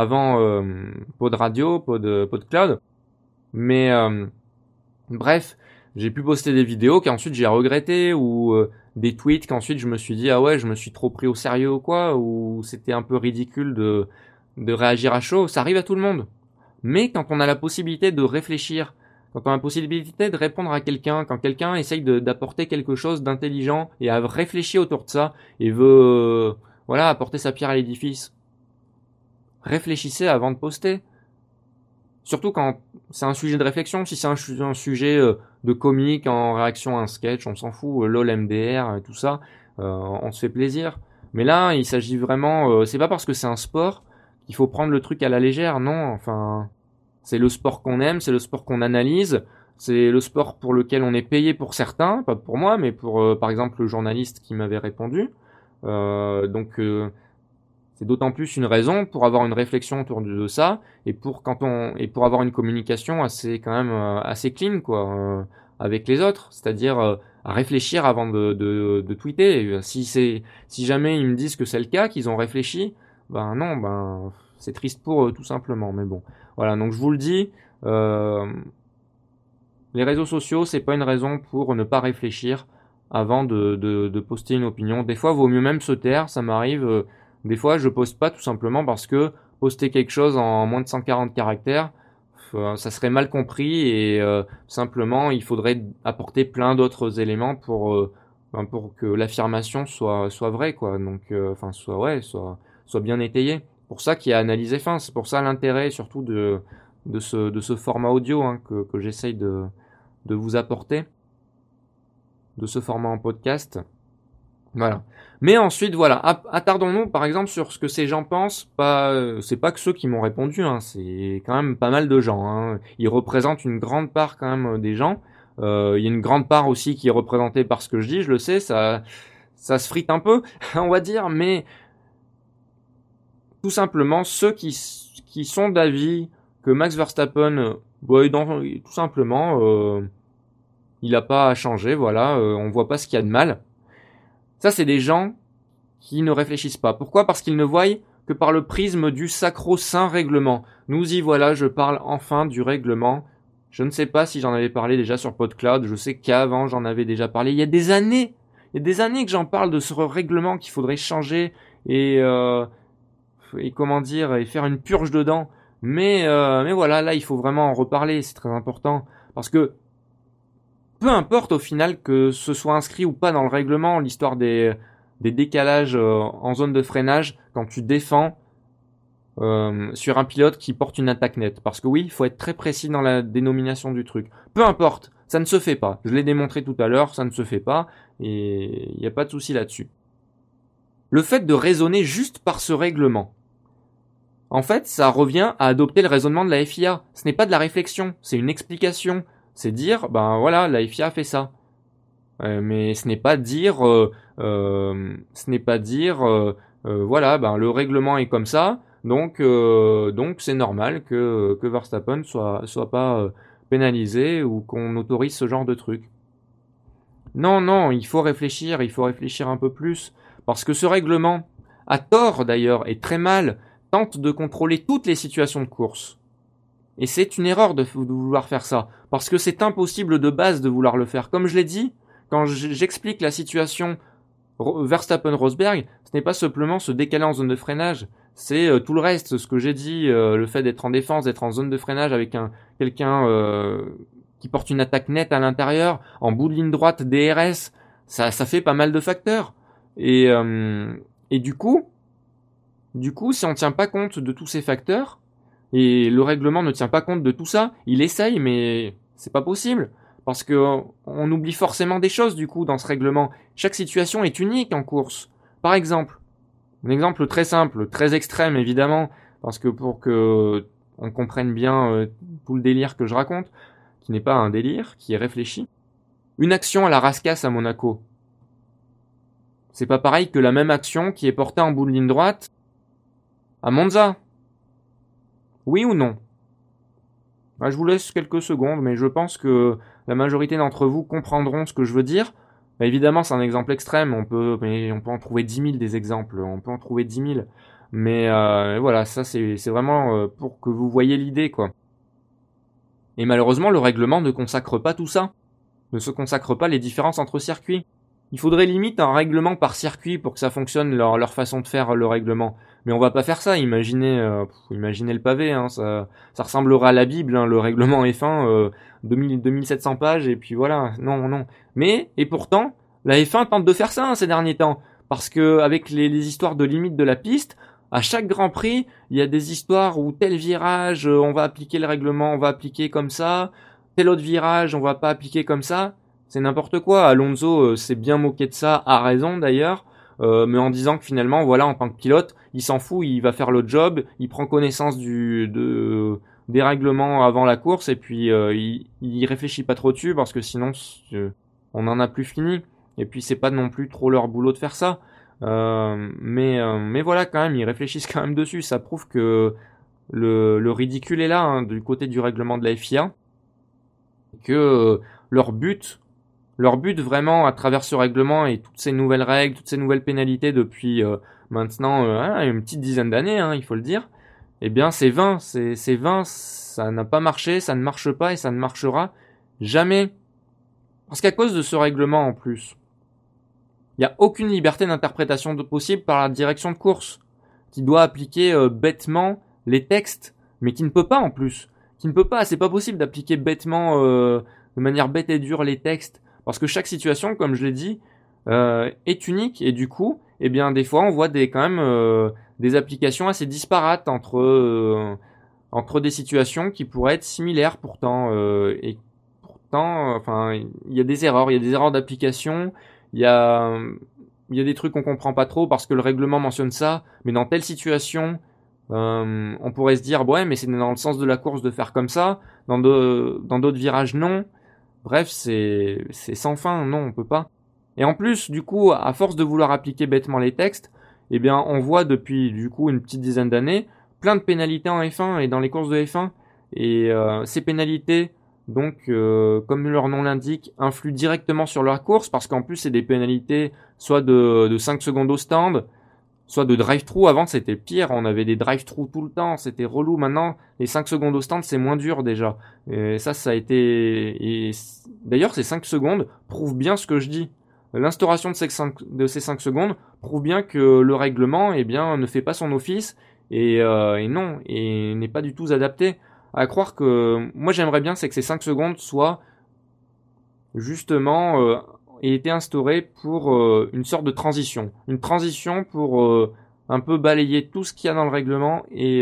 Pod Radio, PodCloud. Mais bref, j'ai pu poster des vidéos qu'ensuite j'ai regretté, ou des tweets qu'ensuite je me suis dit ah ouais, je me suis trop pris au sérieux ou quoi, ou c'était un peu ridicule de réagir à chaud. Ça arrive à tout le monde. Mais quand on a la possibilité de réfléchir, quand on a la possibilité de répondre à quelqu'un, quand quelqu'un essaye d'apporter quelque chose d'intelligent et a réfléchi autour de ça et veut voilà, apporter sa pierre à l'édifice, réfléchissez avant de poster. Surtout quand c'est un sujet de réflexion. Si c'est un sujet de comique en réaction à un sketch, on s'en fout, LOL MDR, tout ça, on se fait plaisir. Mais là, il s'agit vraiment, c'est pas parce que c'est un sport qu'il faut prendre le truc à la légère, non. Enfin, c'est le sport qu'on aime, c'est le sport qu'on analyse, c'est le sport pour lequel on est payé pour certains, pas pour moi, mais pour par exemple le journaliste qui m'avait répondu. Donc c'est d'autant plus une raison pour avoir une réflexion autour de ça et pour avoir une communication assez quand même assez clean quoi avec les autres, c'est-à-dire à réfléchir avant de tweeter. Si jamais ils me disent que c'est le cas, qu'ils ont réfléchi, ben non, ben c'est triste pour eux tout simplement. Mais bon, voilà. Donc je vous le dis, les réseaux sociaux c'est pas une raison pour ne pas réfléchir avant de poster une opinion. Des fois, vaut mieux même se taire. Ça m'arrive. Des fois, je poste pas tout simplement parce que poster quelque chose en moins de 140 caractères, ça serait mal compris et simplement il faudrait apporter plein d'autres éléments pour que l'affirmation soit vraie quoi. Donc enfin soit bien étayée. Pour ça qu'il y a analysé fin. C'est pour ça l'intérêt surtout de ce format audio hein, que j'essaye de vous apporter, de ce format en podcast. Voilà. Mais ensuite, voilà, attardons-nous par exemple sur ce que ces gens pensent. C'est pas que ceux qui m'ont répondu, hein, c'est quand même pas mal de gens. Hein. Ils représentent une grande part quand même des gens. Il y a une grande part aussi qui est représentée par ce que je dis, je le sais, ça se frite un peu, on va dire, mais tout simplement ceux qui sont d'avis que Max Verstappen, tout simplement, il a pas à changer, voilà, on voit pas ce qu'il y a de mal. Ça, c'est des gens qui ne réfléchissent pas. Pourquoi ? Parce qu'ils ne voient que par le prisme du sacro-saint règlement. Nous y voilà, je parle enfin du règlement. Je ne sais pas si j'en avais parlé déjà sur PodCloud, je sais qu'avant j'en avais déjà parlé. Il y a des années que j'en parle de ce règlement qu'il faudrait changer et comment dire, et faire une purge dedans. Mais voilà, là il faut vraiment en reparler, c'est très important. Parce que peu importe au final que ce soit inscrit ou pas dans le règlement, l'histoire des décalages en zone de freinage quand tu défends sur un pilote qui porte une attaque nette. Parce que oui, il faut être très précis dans la dénomination du truc. Peu importe, ça ne se fait pas. Je l'ai démontré tout à l'heure, ça ne se fait pas et il n'y a pas de souci là-dessus. Le fait de raisonner juste par ce règlement, en fait, ça revient à adopter le raisonnement de la FIA. Ce n'est pas de la réflexion, c'est une explication. C'est dire, ben voilà, la FIA a fait ça. Mais ce n'est pas dire, voilà, ben le règlement est comme ça, donc c'est normal que Verstappen soit pas pénaliser ou qu'on autorise ce genre de truc. Non, non, il faut réfléchir un peu plus, parce que ce règlement, à tort d'ailleurs, et très mal, tente de contrôler toutes les situations de course. Et c'est une erreur de vouloir faire ça, parce que c'est impossible de base de vouloir le faire. Comme je l'ai dit, quand j'explique la situation Verstappen-Rosberg, ce n'est pas simplement se décaler en zone de freinage, c'est tout le reste, ce que j'ai dit, le fait d'être en défense, d'être en zone de freinage avec quelqu'un qui porte une attaque nette à l'intérieur, en bout de ligne droite, DRS, ça fait pas mal de facteurs. Et du coup, si on ne tient pas compte de tous ces facteurs, et le règlement ne tient pas compte de tout ça, il essaye, mais c'est pas possible. Parce que on oublie forcément des choses, du coup, dans ce règlement. Chaque situation est unique en course. Par exemple, un exemple très simple, très extrême, évidemment, parce que pour que on comprenne bien tout le délire que je raconte, qui n'est pas un délire, qui est réfléchi. Une action à la rascasse à Monaco. C'est pas pareil que la même action qui est portée en bout de ligne droite à Monza. Oui ou non? Je vous laisse quelques secondes, mais je pense que la majorité d'entre vous comprendront ce que je veux dire. Évidemment, c'est un exemple extrême, on peut en trouver 10 000 des exemples, on peut en trouver 10 000. Mais voilà, ça c'est vraiment pour que vous voyez l'idée, quoi. Et malheureusement, le règlement ne consacre pas tout ça, ne se consacre pas les différences entre circuits. Il faudrait limite un règlement par circuit pour que ça fonctionne leur façon de faire le règlement. Mais on va pas faire ça, imaginez le pavé, hein, ça ressemblera à la Bible, hein, le règlement F1, 2700 pages, et puis voilà, non. Mais, et pourtant, la F1 tente de faire ça, hein, ces derniers temps, parce que avec les histoires de limite de la piste, à chaque Grand Prix, il y a des histoires où tel virage, on va appliquer le règlement, on va appliquer comme ça, tel autre virage, on va pas appliquer comme ça. C'est n'importe quoi. Alonso s'est bien moqué de ça, a raison d'ailleurs, mais en disant que finalement, voilà, en tant que pilote, il s'en fout, il va faire le job, il prend connaissance des règlements avant la course et puis il réfléchit pas trop dessus parce que sinon on en a plus fini. Et puis c'est pas non plus trop leur boulot de faire ça. Mais voilà, quand même, ils réfléchissent quand même dessus. Ça prouve que le ridicule est là, hein, du côté du règlement de la FIA, que leur but vraiment à travers ce règlement et toutes ces nouvelles règles, toutes ces nouvelles pénalités depuis maintenant une petite dizaine d'années, hein, il faut le dire, eh bien c'est vain, c'est vain, ça n'a pas marché, ça ne marche pas et ça ne marchera jamais. Parce qu'à cause de ce règlement en plus, il n'y a aucune liberté d'interprétation possible par la direction de course, qui doit appliquer bêtement les textes, mais qui ne peut pas en plus, c'est pas possible d'appliquer bêtement, de manière bête et dure les textes, parce que chaque situation, comme je l'ai dit, est unique et du coup, eh bien des fois on voit quand même des applications assez disparates entre des situations qui pourraient être similaires pourtant et pourtant, enfin il y a des erreurs d'application, il y a des trucs qu'on comprend pas trop parce que le règlement mentionne ça, mais dans telle situation on pourrait se dire ouais mais c'est dans le sens de la course de faire comme ça, dans d'autres virages non. Bref, c'est sans fin, non, on peut pas. Et en plus, du coup, à force de vouloir appliquer bêtement les textes, eh bien, on voit depuis, du coup, une petite dizaine d'années, plein de pénalités en F1 et dans les courses de F1. Et ces pénalités, donc, comme leur nom l'indique, influent directement sur la course, parce qu'en plus, c'est des pénalités soit de 5 secondes au stand, soit de drive-thru. Avant, c'était pire, on avait des drive-thru tout le temps, c'était relou. Maintenant, les 5 secondes au stand, c'est moins dur déjà. Et ça a été... Et d'ailleurs, ces 5 secondes prouvent bien ce que je dis. L'instauration de ces 5 secondes prouve bien que le règlement, eh bien, ne fait pas son office et non, et n'est pas du tout adapté. À croire que... Moi, j'aimerais bien, c'est que ces 5 secondes soient justement... et été instauré pour une sorte de transition. Une transition pour un peu balayer tout ce qu'il y a dans le règlement et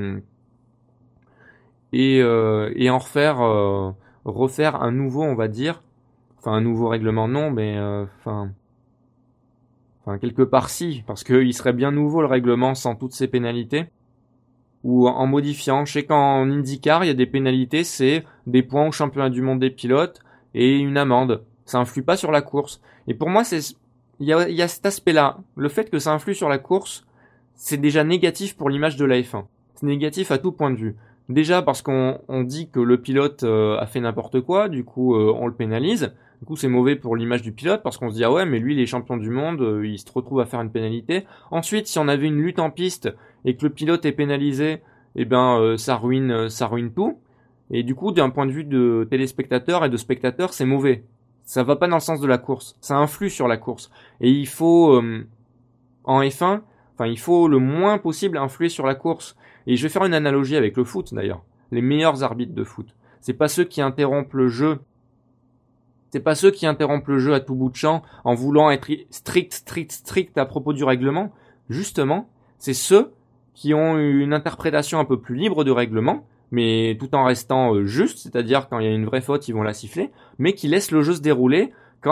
en refaire un nouveau, on va dire. Enfin, un nouveau règlement, non, mais enfin quelque part si, parce qu'il serait bien nouveau le règlement sans toutes ces pénalités. Ou en modifiant, je sais qu'en IndyCar, il y a des pénalités, c'est des points au championnat du monde des pilotes et une amende. Ça influe pas sur la course. Et pour moi, il y a cet aspect-là. Le fait que ça influe sur la course, c'est déjà négatif pour l'image de la F1. C'est négatif à tout point de vue. Déjà parce qu'on dit que le pilote a fait n'importe quoi, du coup on le pénalise. Du coup c'est mauvais pour l'image du pilote parce qu'on se dit ah ouais mais lui il est champion du monde, il se retrouve à faire une pénalité. Ensuite si on avait une lutte en piste et que le pilote est pénalisé, eh ben ça ruine tout. Et du coup d'un point de vue de téléspectateur et de spectateur c'est mauvais. Ça va pas dans le sens de la course, ça influe sur la course. Et il faut en F1, enfin il faut le moins possible influer sur la course. Et je vais faire une analogie avec le foot d'ailleurs. Les meilleurs arbitres de foot, c'est pas ceux qui interrompent le jeu. C'est pas ceux qui interrompent le jeu à tout bout de champ en voulant être strict à propos du règlement. Justement, c'est ceux qui ont une interprétation un peu plus libre du règlement, mais tout en restant juste, c'est-à-dire quand il y a une vraie faute, ils vont la siffler, mais qui laissent le jeu se dérouler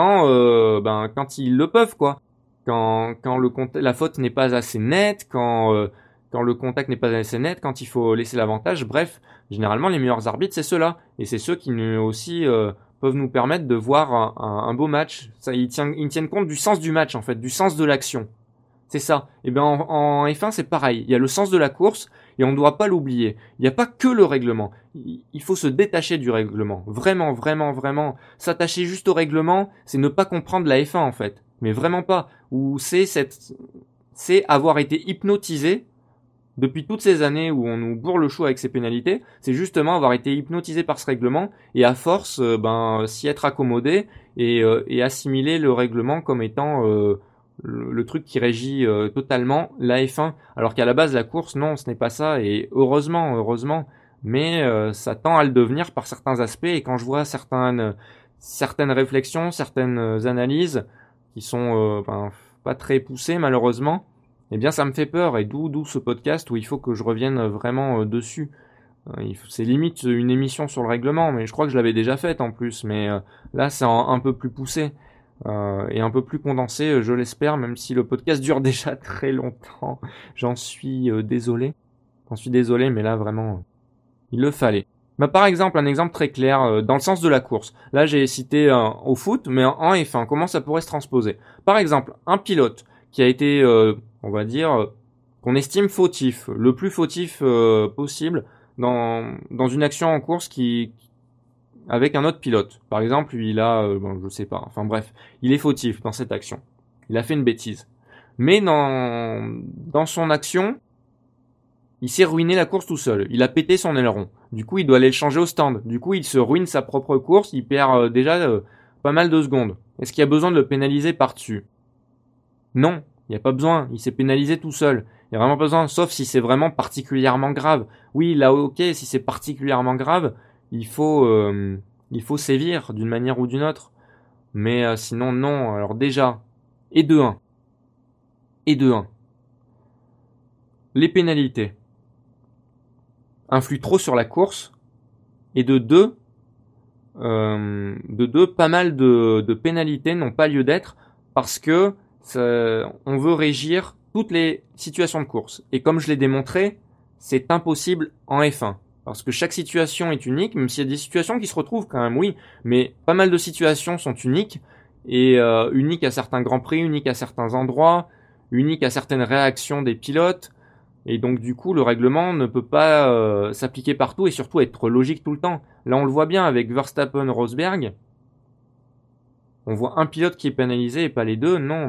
quand ils le peuvent quoi. La faute n'est pas assez nette, quand le contact n'est pas assez net, quand il faut laisser l'avantage. Bref, généralement les meilleurs arbitres c'est ceux-là, et c'est ceux qui nous aussi peuvent nous permettre de voir un beau match. Ça, ils tiennent compte du sens du match en fait, du sens de l'action. C'est ça. Et bien en F1 c'est pareil. Il y a le sens de la course et on ne doit pas l'oublier. Il n'y a pas que le règlement. Il faut se détacher du règlement. Vraiment, vraiment, vraiment. S'attacher juste au règlement, c'est ne pas comprendre la F1 en fait. Mais vraiment pas. Ou c'est avoir été hypnotisé depuis toutes ces années où on nous bourre le chou avec ces pénalités, c'est justement avoir été hypnotisé par ce règlement et à force s'y être accommodé et assimiler le règlement comme étant le truc qui régit totalement la F1, alors qu'à la base la course non, ce n'est pas ça, et heureusement, mais ça tend à le devenir par certains aspects. Et quand je vois certaines réflexions, certaines analyses qui sont pas très poussées malheureusement, eh bien ça me fait peur. Et d'où ce podcast où il faut que je revienne vraiment dessus. C'est limite une émission sur le règlement, mais je crois que je l'avais déjà faite en plus, mais là c'est un peu plus poussé et un peu plus condensé, je l'espère, même si le podcast dure déjà très longtemps. J'en suis désolé. J'en suis désolé, mais là vraiment, il le fallait. Bah, par exemple, un exemple très clair dans le sens de la course. Là, j'ai cité au foot, mais en F1, comment ça pourrait se transposer? Par exemple, un pilote qui a été, on va dire, qu'on estime fautif, le plus fautif possible dans une action en course avec un autre pilote. Par exemple, il a, je sais pas, enfin bref, il est fautif dans cette action. Il a fait une bêtise. Mais dans son action, il s'est ruiné la course tout seul. Il a pété son aileron. Du coup, il doit aller le changer au stand. Du coup, il se ruine sa propre course. Il perd déjà pas mal de secondes. Est-ce qu'il y a besoin de le pénaliser par-dessus? Non, il n'y a pas besoin. Il s'est pénalisé tout seul. Il n'y a vraiment pas besoin, sauf si c'est vraiment particulièrement grave. Oui, là, ok, si c'est particulièrement grave, il faut, il faut sévir d'une manière ou d'une autre. Mais sinon, non. Alors déjà, et de 1. Et de 1. Les pénalités influent trop sur la course. Et de 2, pas mal de pénalités n'ont pas lieu d'être parce que on veut régir toutes les situations de course. Et comme je l'ai démontré, c'est impossible en F1. Parce que chaque situation est unique, même s'il y a des situations qui se retrouvent quand même, oui. Mais pas mal de situations sont uniques, et uniques à certains grands prix, uniques à certains endroits, uniques à certaines réactions des pilotes. Et donc du coup, le règlement ne peut pas s'appliquer partout et surtout être logique tout le temps. Là, on le voit bien avec Verstappen-Rosberg. On voit un pilote qui est pénalisé et pas les deux. Non,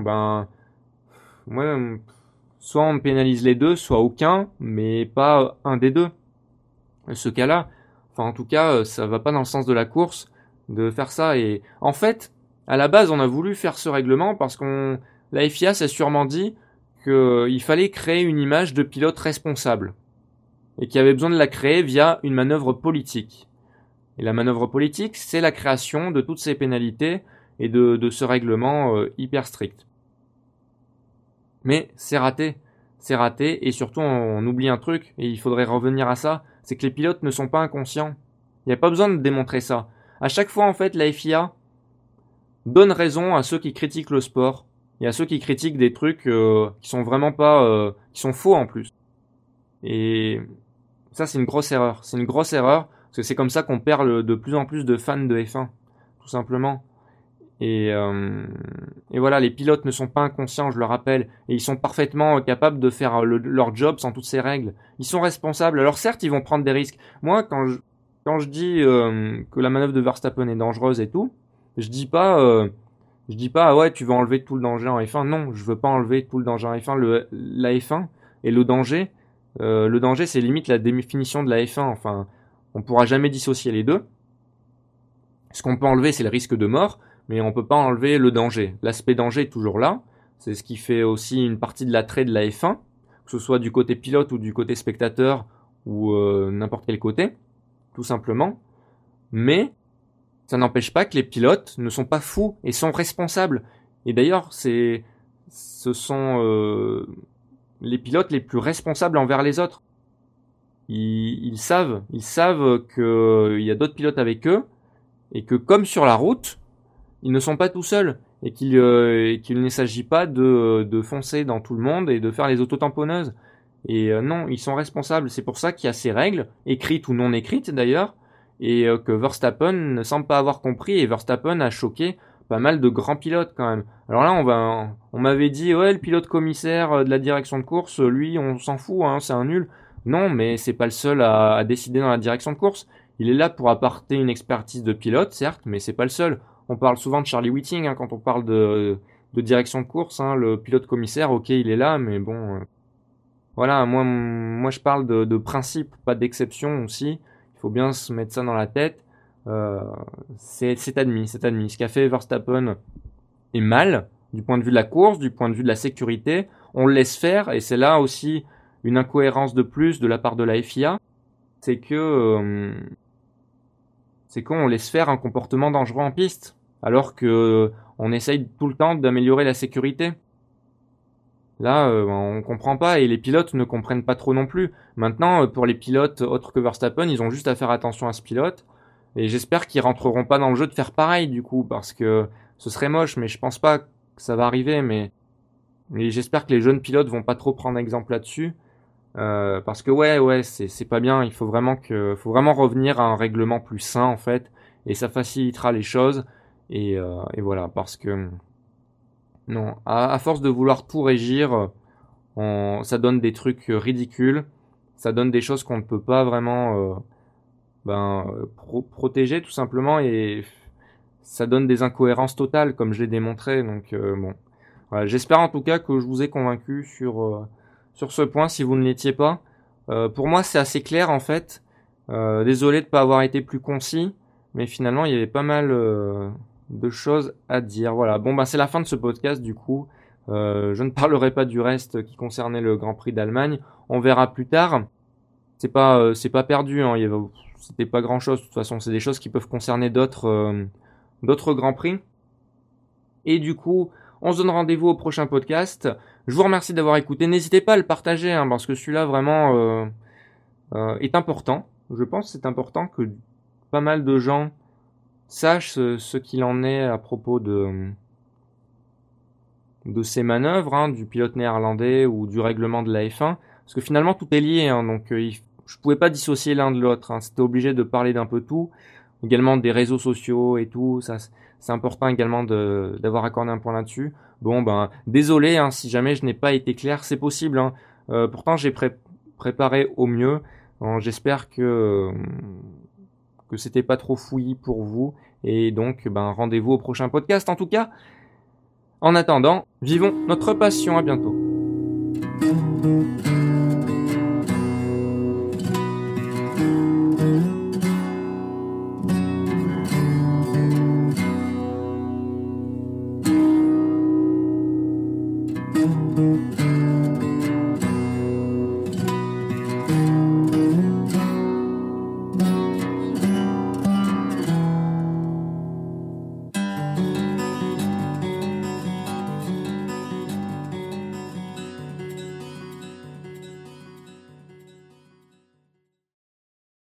soit on pénalise les deux, soit aucun, mais pas un des deux. Ce cas-là, enfin en tout cas, ça va pas dans le sens de la course de faire ça. Et en fait, à la base, on a voulu faire ce règlement parce la FIA s'est sûrement dit qu'il fallait créer une image de pilote responsable et qu'il y avait besoin de la créer via une manœuvre politique. Et la manœuvre politique, c'est la création de toutes ces pénalités et de ce règlement hyper strict. Mais c'est raté. C'est raté, et surtout on oublie un truc, et il faudrait revenir à ça, c'est que les pilotes ne sont pas inconscients. Il n'y a pas besoin de démontrer ça. À chaque fois, en fait, la FIA donne raison à ceux qui critiquent le sport, et à ceux qui critiquent des trucs qui sont vraiment pas... qui sont faux en plus. Et ça, c'est une grosse erreur. C'est une grosse erreur, parce que c'est comme ça qu'on perd de plus en plus de fans de F1, tout simplement. Et voilà, les pilotes ne sont pas inconscients, je le rappelle, et ils sont parfaitement capables de faire leur job sans toutes ces règles. Ils sont responsables. Alors certes, ils vont prendre des risques. Moi, quand je dis que la manœuvre de Verstappen est dangereuse et tout, je dis pas ah ouais, tu veux enlever tout le danger en F1. Non, je veux pas enlever tout le danger en F1. La F1 et le danger, c'est limite la définition de la F1. Enfin, on pourra jamais dissocier les deux. Ce qu'on peut enlever, c'est le risque de mort, mais on peut pas enlever le danger. L'aspect danger est toujours là. C'est ce qui fait aussi une partie de l'attrait de la F1, que ce soit du côté pilote ou du côté spectateur ou n'importe quel côté, tout simplement. Mais ça n'empêche pas que les pilotes ne sont pas fous et sont responsables. Et d'ailleurs, ce sont les pilotes les plus responsables envers les autres. Ils savent qu'il y a d'autres pilotes avec eux et que comme sur la route, ils ne sont pas tout seuls et qu'il ne s'agit pas de foncer dans tout le monde et de faire les autotamponneuses. Et non, ils sont responsables. C'est pour ça qu'il y a ces règles, écrites ou non écrites d'ailleurs, et que Verstappen ne semble pas avoir compris, et Verstappen a choqué pas mal de grands pilotes quand même. Alors là, on m'avait dit, ouais, le pilote commissaire de la direction de course, lui, on s'en fout, hein, c'est un nul. Non, mais c'est pas le seul à décider dans la direction de course. Il est là pour apporter une expertise de pilote, certes, mais c'est pas le seul. On parle souvent de Charlie Whiting, hein, quand on parle de direction de course, hein, le pilote commissaire, ok, il est là, mais bon, voilà, moi je parle de principe, pas d'exception aussi. Il faut bien se mettre ça dans la tête. C'est admis. Ce qu'a fait Verstappen est mal, du point de vue de la course, du point de vue de la sécurité. On le laisse faire, et c'est là aussi une incohérence de plus de la part de la FIA, c'est qu'on laisse faire un comportement dangereux en piste, alors que on essaye tout le temps d'améliorer la sécurité. Là, on comprend pas et les pilotes ne comprennent pas trop non plus. Maintenant, pour les pilotes autres que Verstappen, ils ont juste à faire attention à ce pilote. Et j'espère qu'ils rentreront pas dans le jeu de faire pareil du coup, parce que ce serait moche, mais je pense pas que ça va arriver. Mais j'espère que les jeunes pilotes vont pas trop prendre exemple là-dessus, parce que ouais, c'est pas bien. Faut vraiment revenir à un règlement plus sain en fait, et ça facilitera les choses. Et voilà, parce que non, à force de vouloir tout régir, ça donne des trucs ridicules, ça donne des choses qu'on ne peut pas vraiment protéger tout simplement, et ça donne des incohérences totales comme je l'ai démontré. Donc bon, voilà, j'espère en tout cas que je vous ai convaincu sur ce point si vous ne l'étiez pas. Pour moi c'est assez clair en fait. Désolé de pas avoir été plus concis, mais finalement il y avait pas mal de choses à dire. Voilà, bon c'est la fin de ce podcast du coup. Je ne parlerai pas du reste qui concernait le Grand Prix d'Allemagne. On verra plus tard. C'est pas perdu, hein. C'était pas grand chose de toute façon. C'est des choses qui peuvent concerner d'autres Grands Prix. Et du coup, on se donne rendez-vous au prochain podcast. Je vous remercie d'avoir écouté. N'hésitez pas à le partager, hein, parce que celui-là vraiment est important. Je pense que c'est important que pas mal de gens sachent ce qu'il en est à propos de ces manœuvres, hein, du pilote néerlandais ou du règlement de la F1, parce que finalement tout est lié, hein, donc je pouvais pas dissocier l'un de l'autre, hein, c'était obligé de parler d'un peu tout, également des réseaux sociaux et tout, ça c'est important également d'avoir accordé un point là-dessus. Bon désolé, hein, si jamais je n'ai pas été clair, c'est possible, hein. Pourtant j'ai préparé au mieux. J'espère que c'était pas trop fouillis pour vous, et donc rendez-vous au prochain podcast. En tout cas, en attendant, vivons notre passion. À bientôt.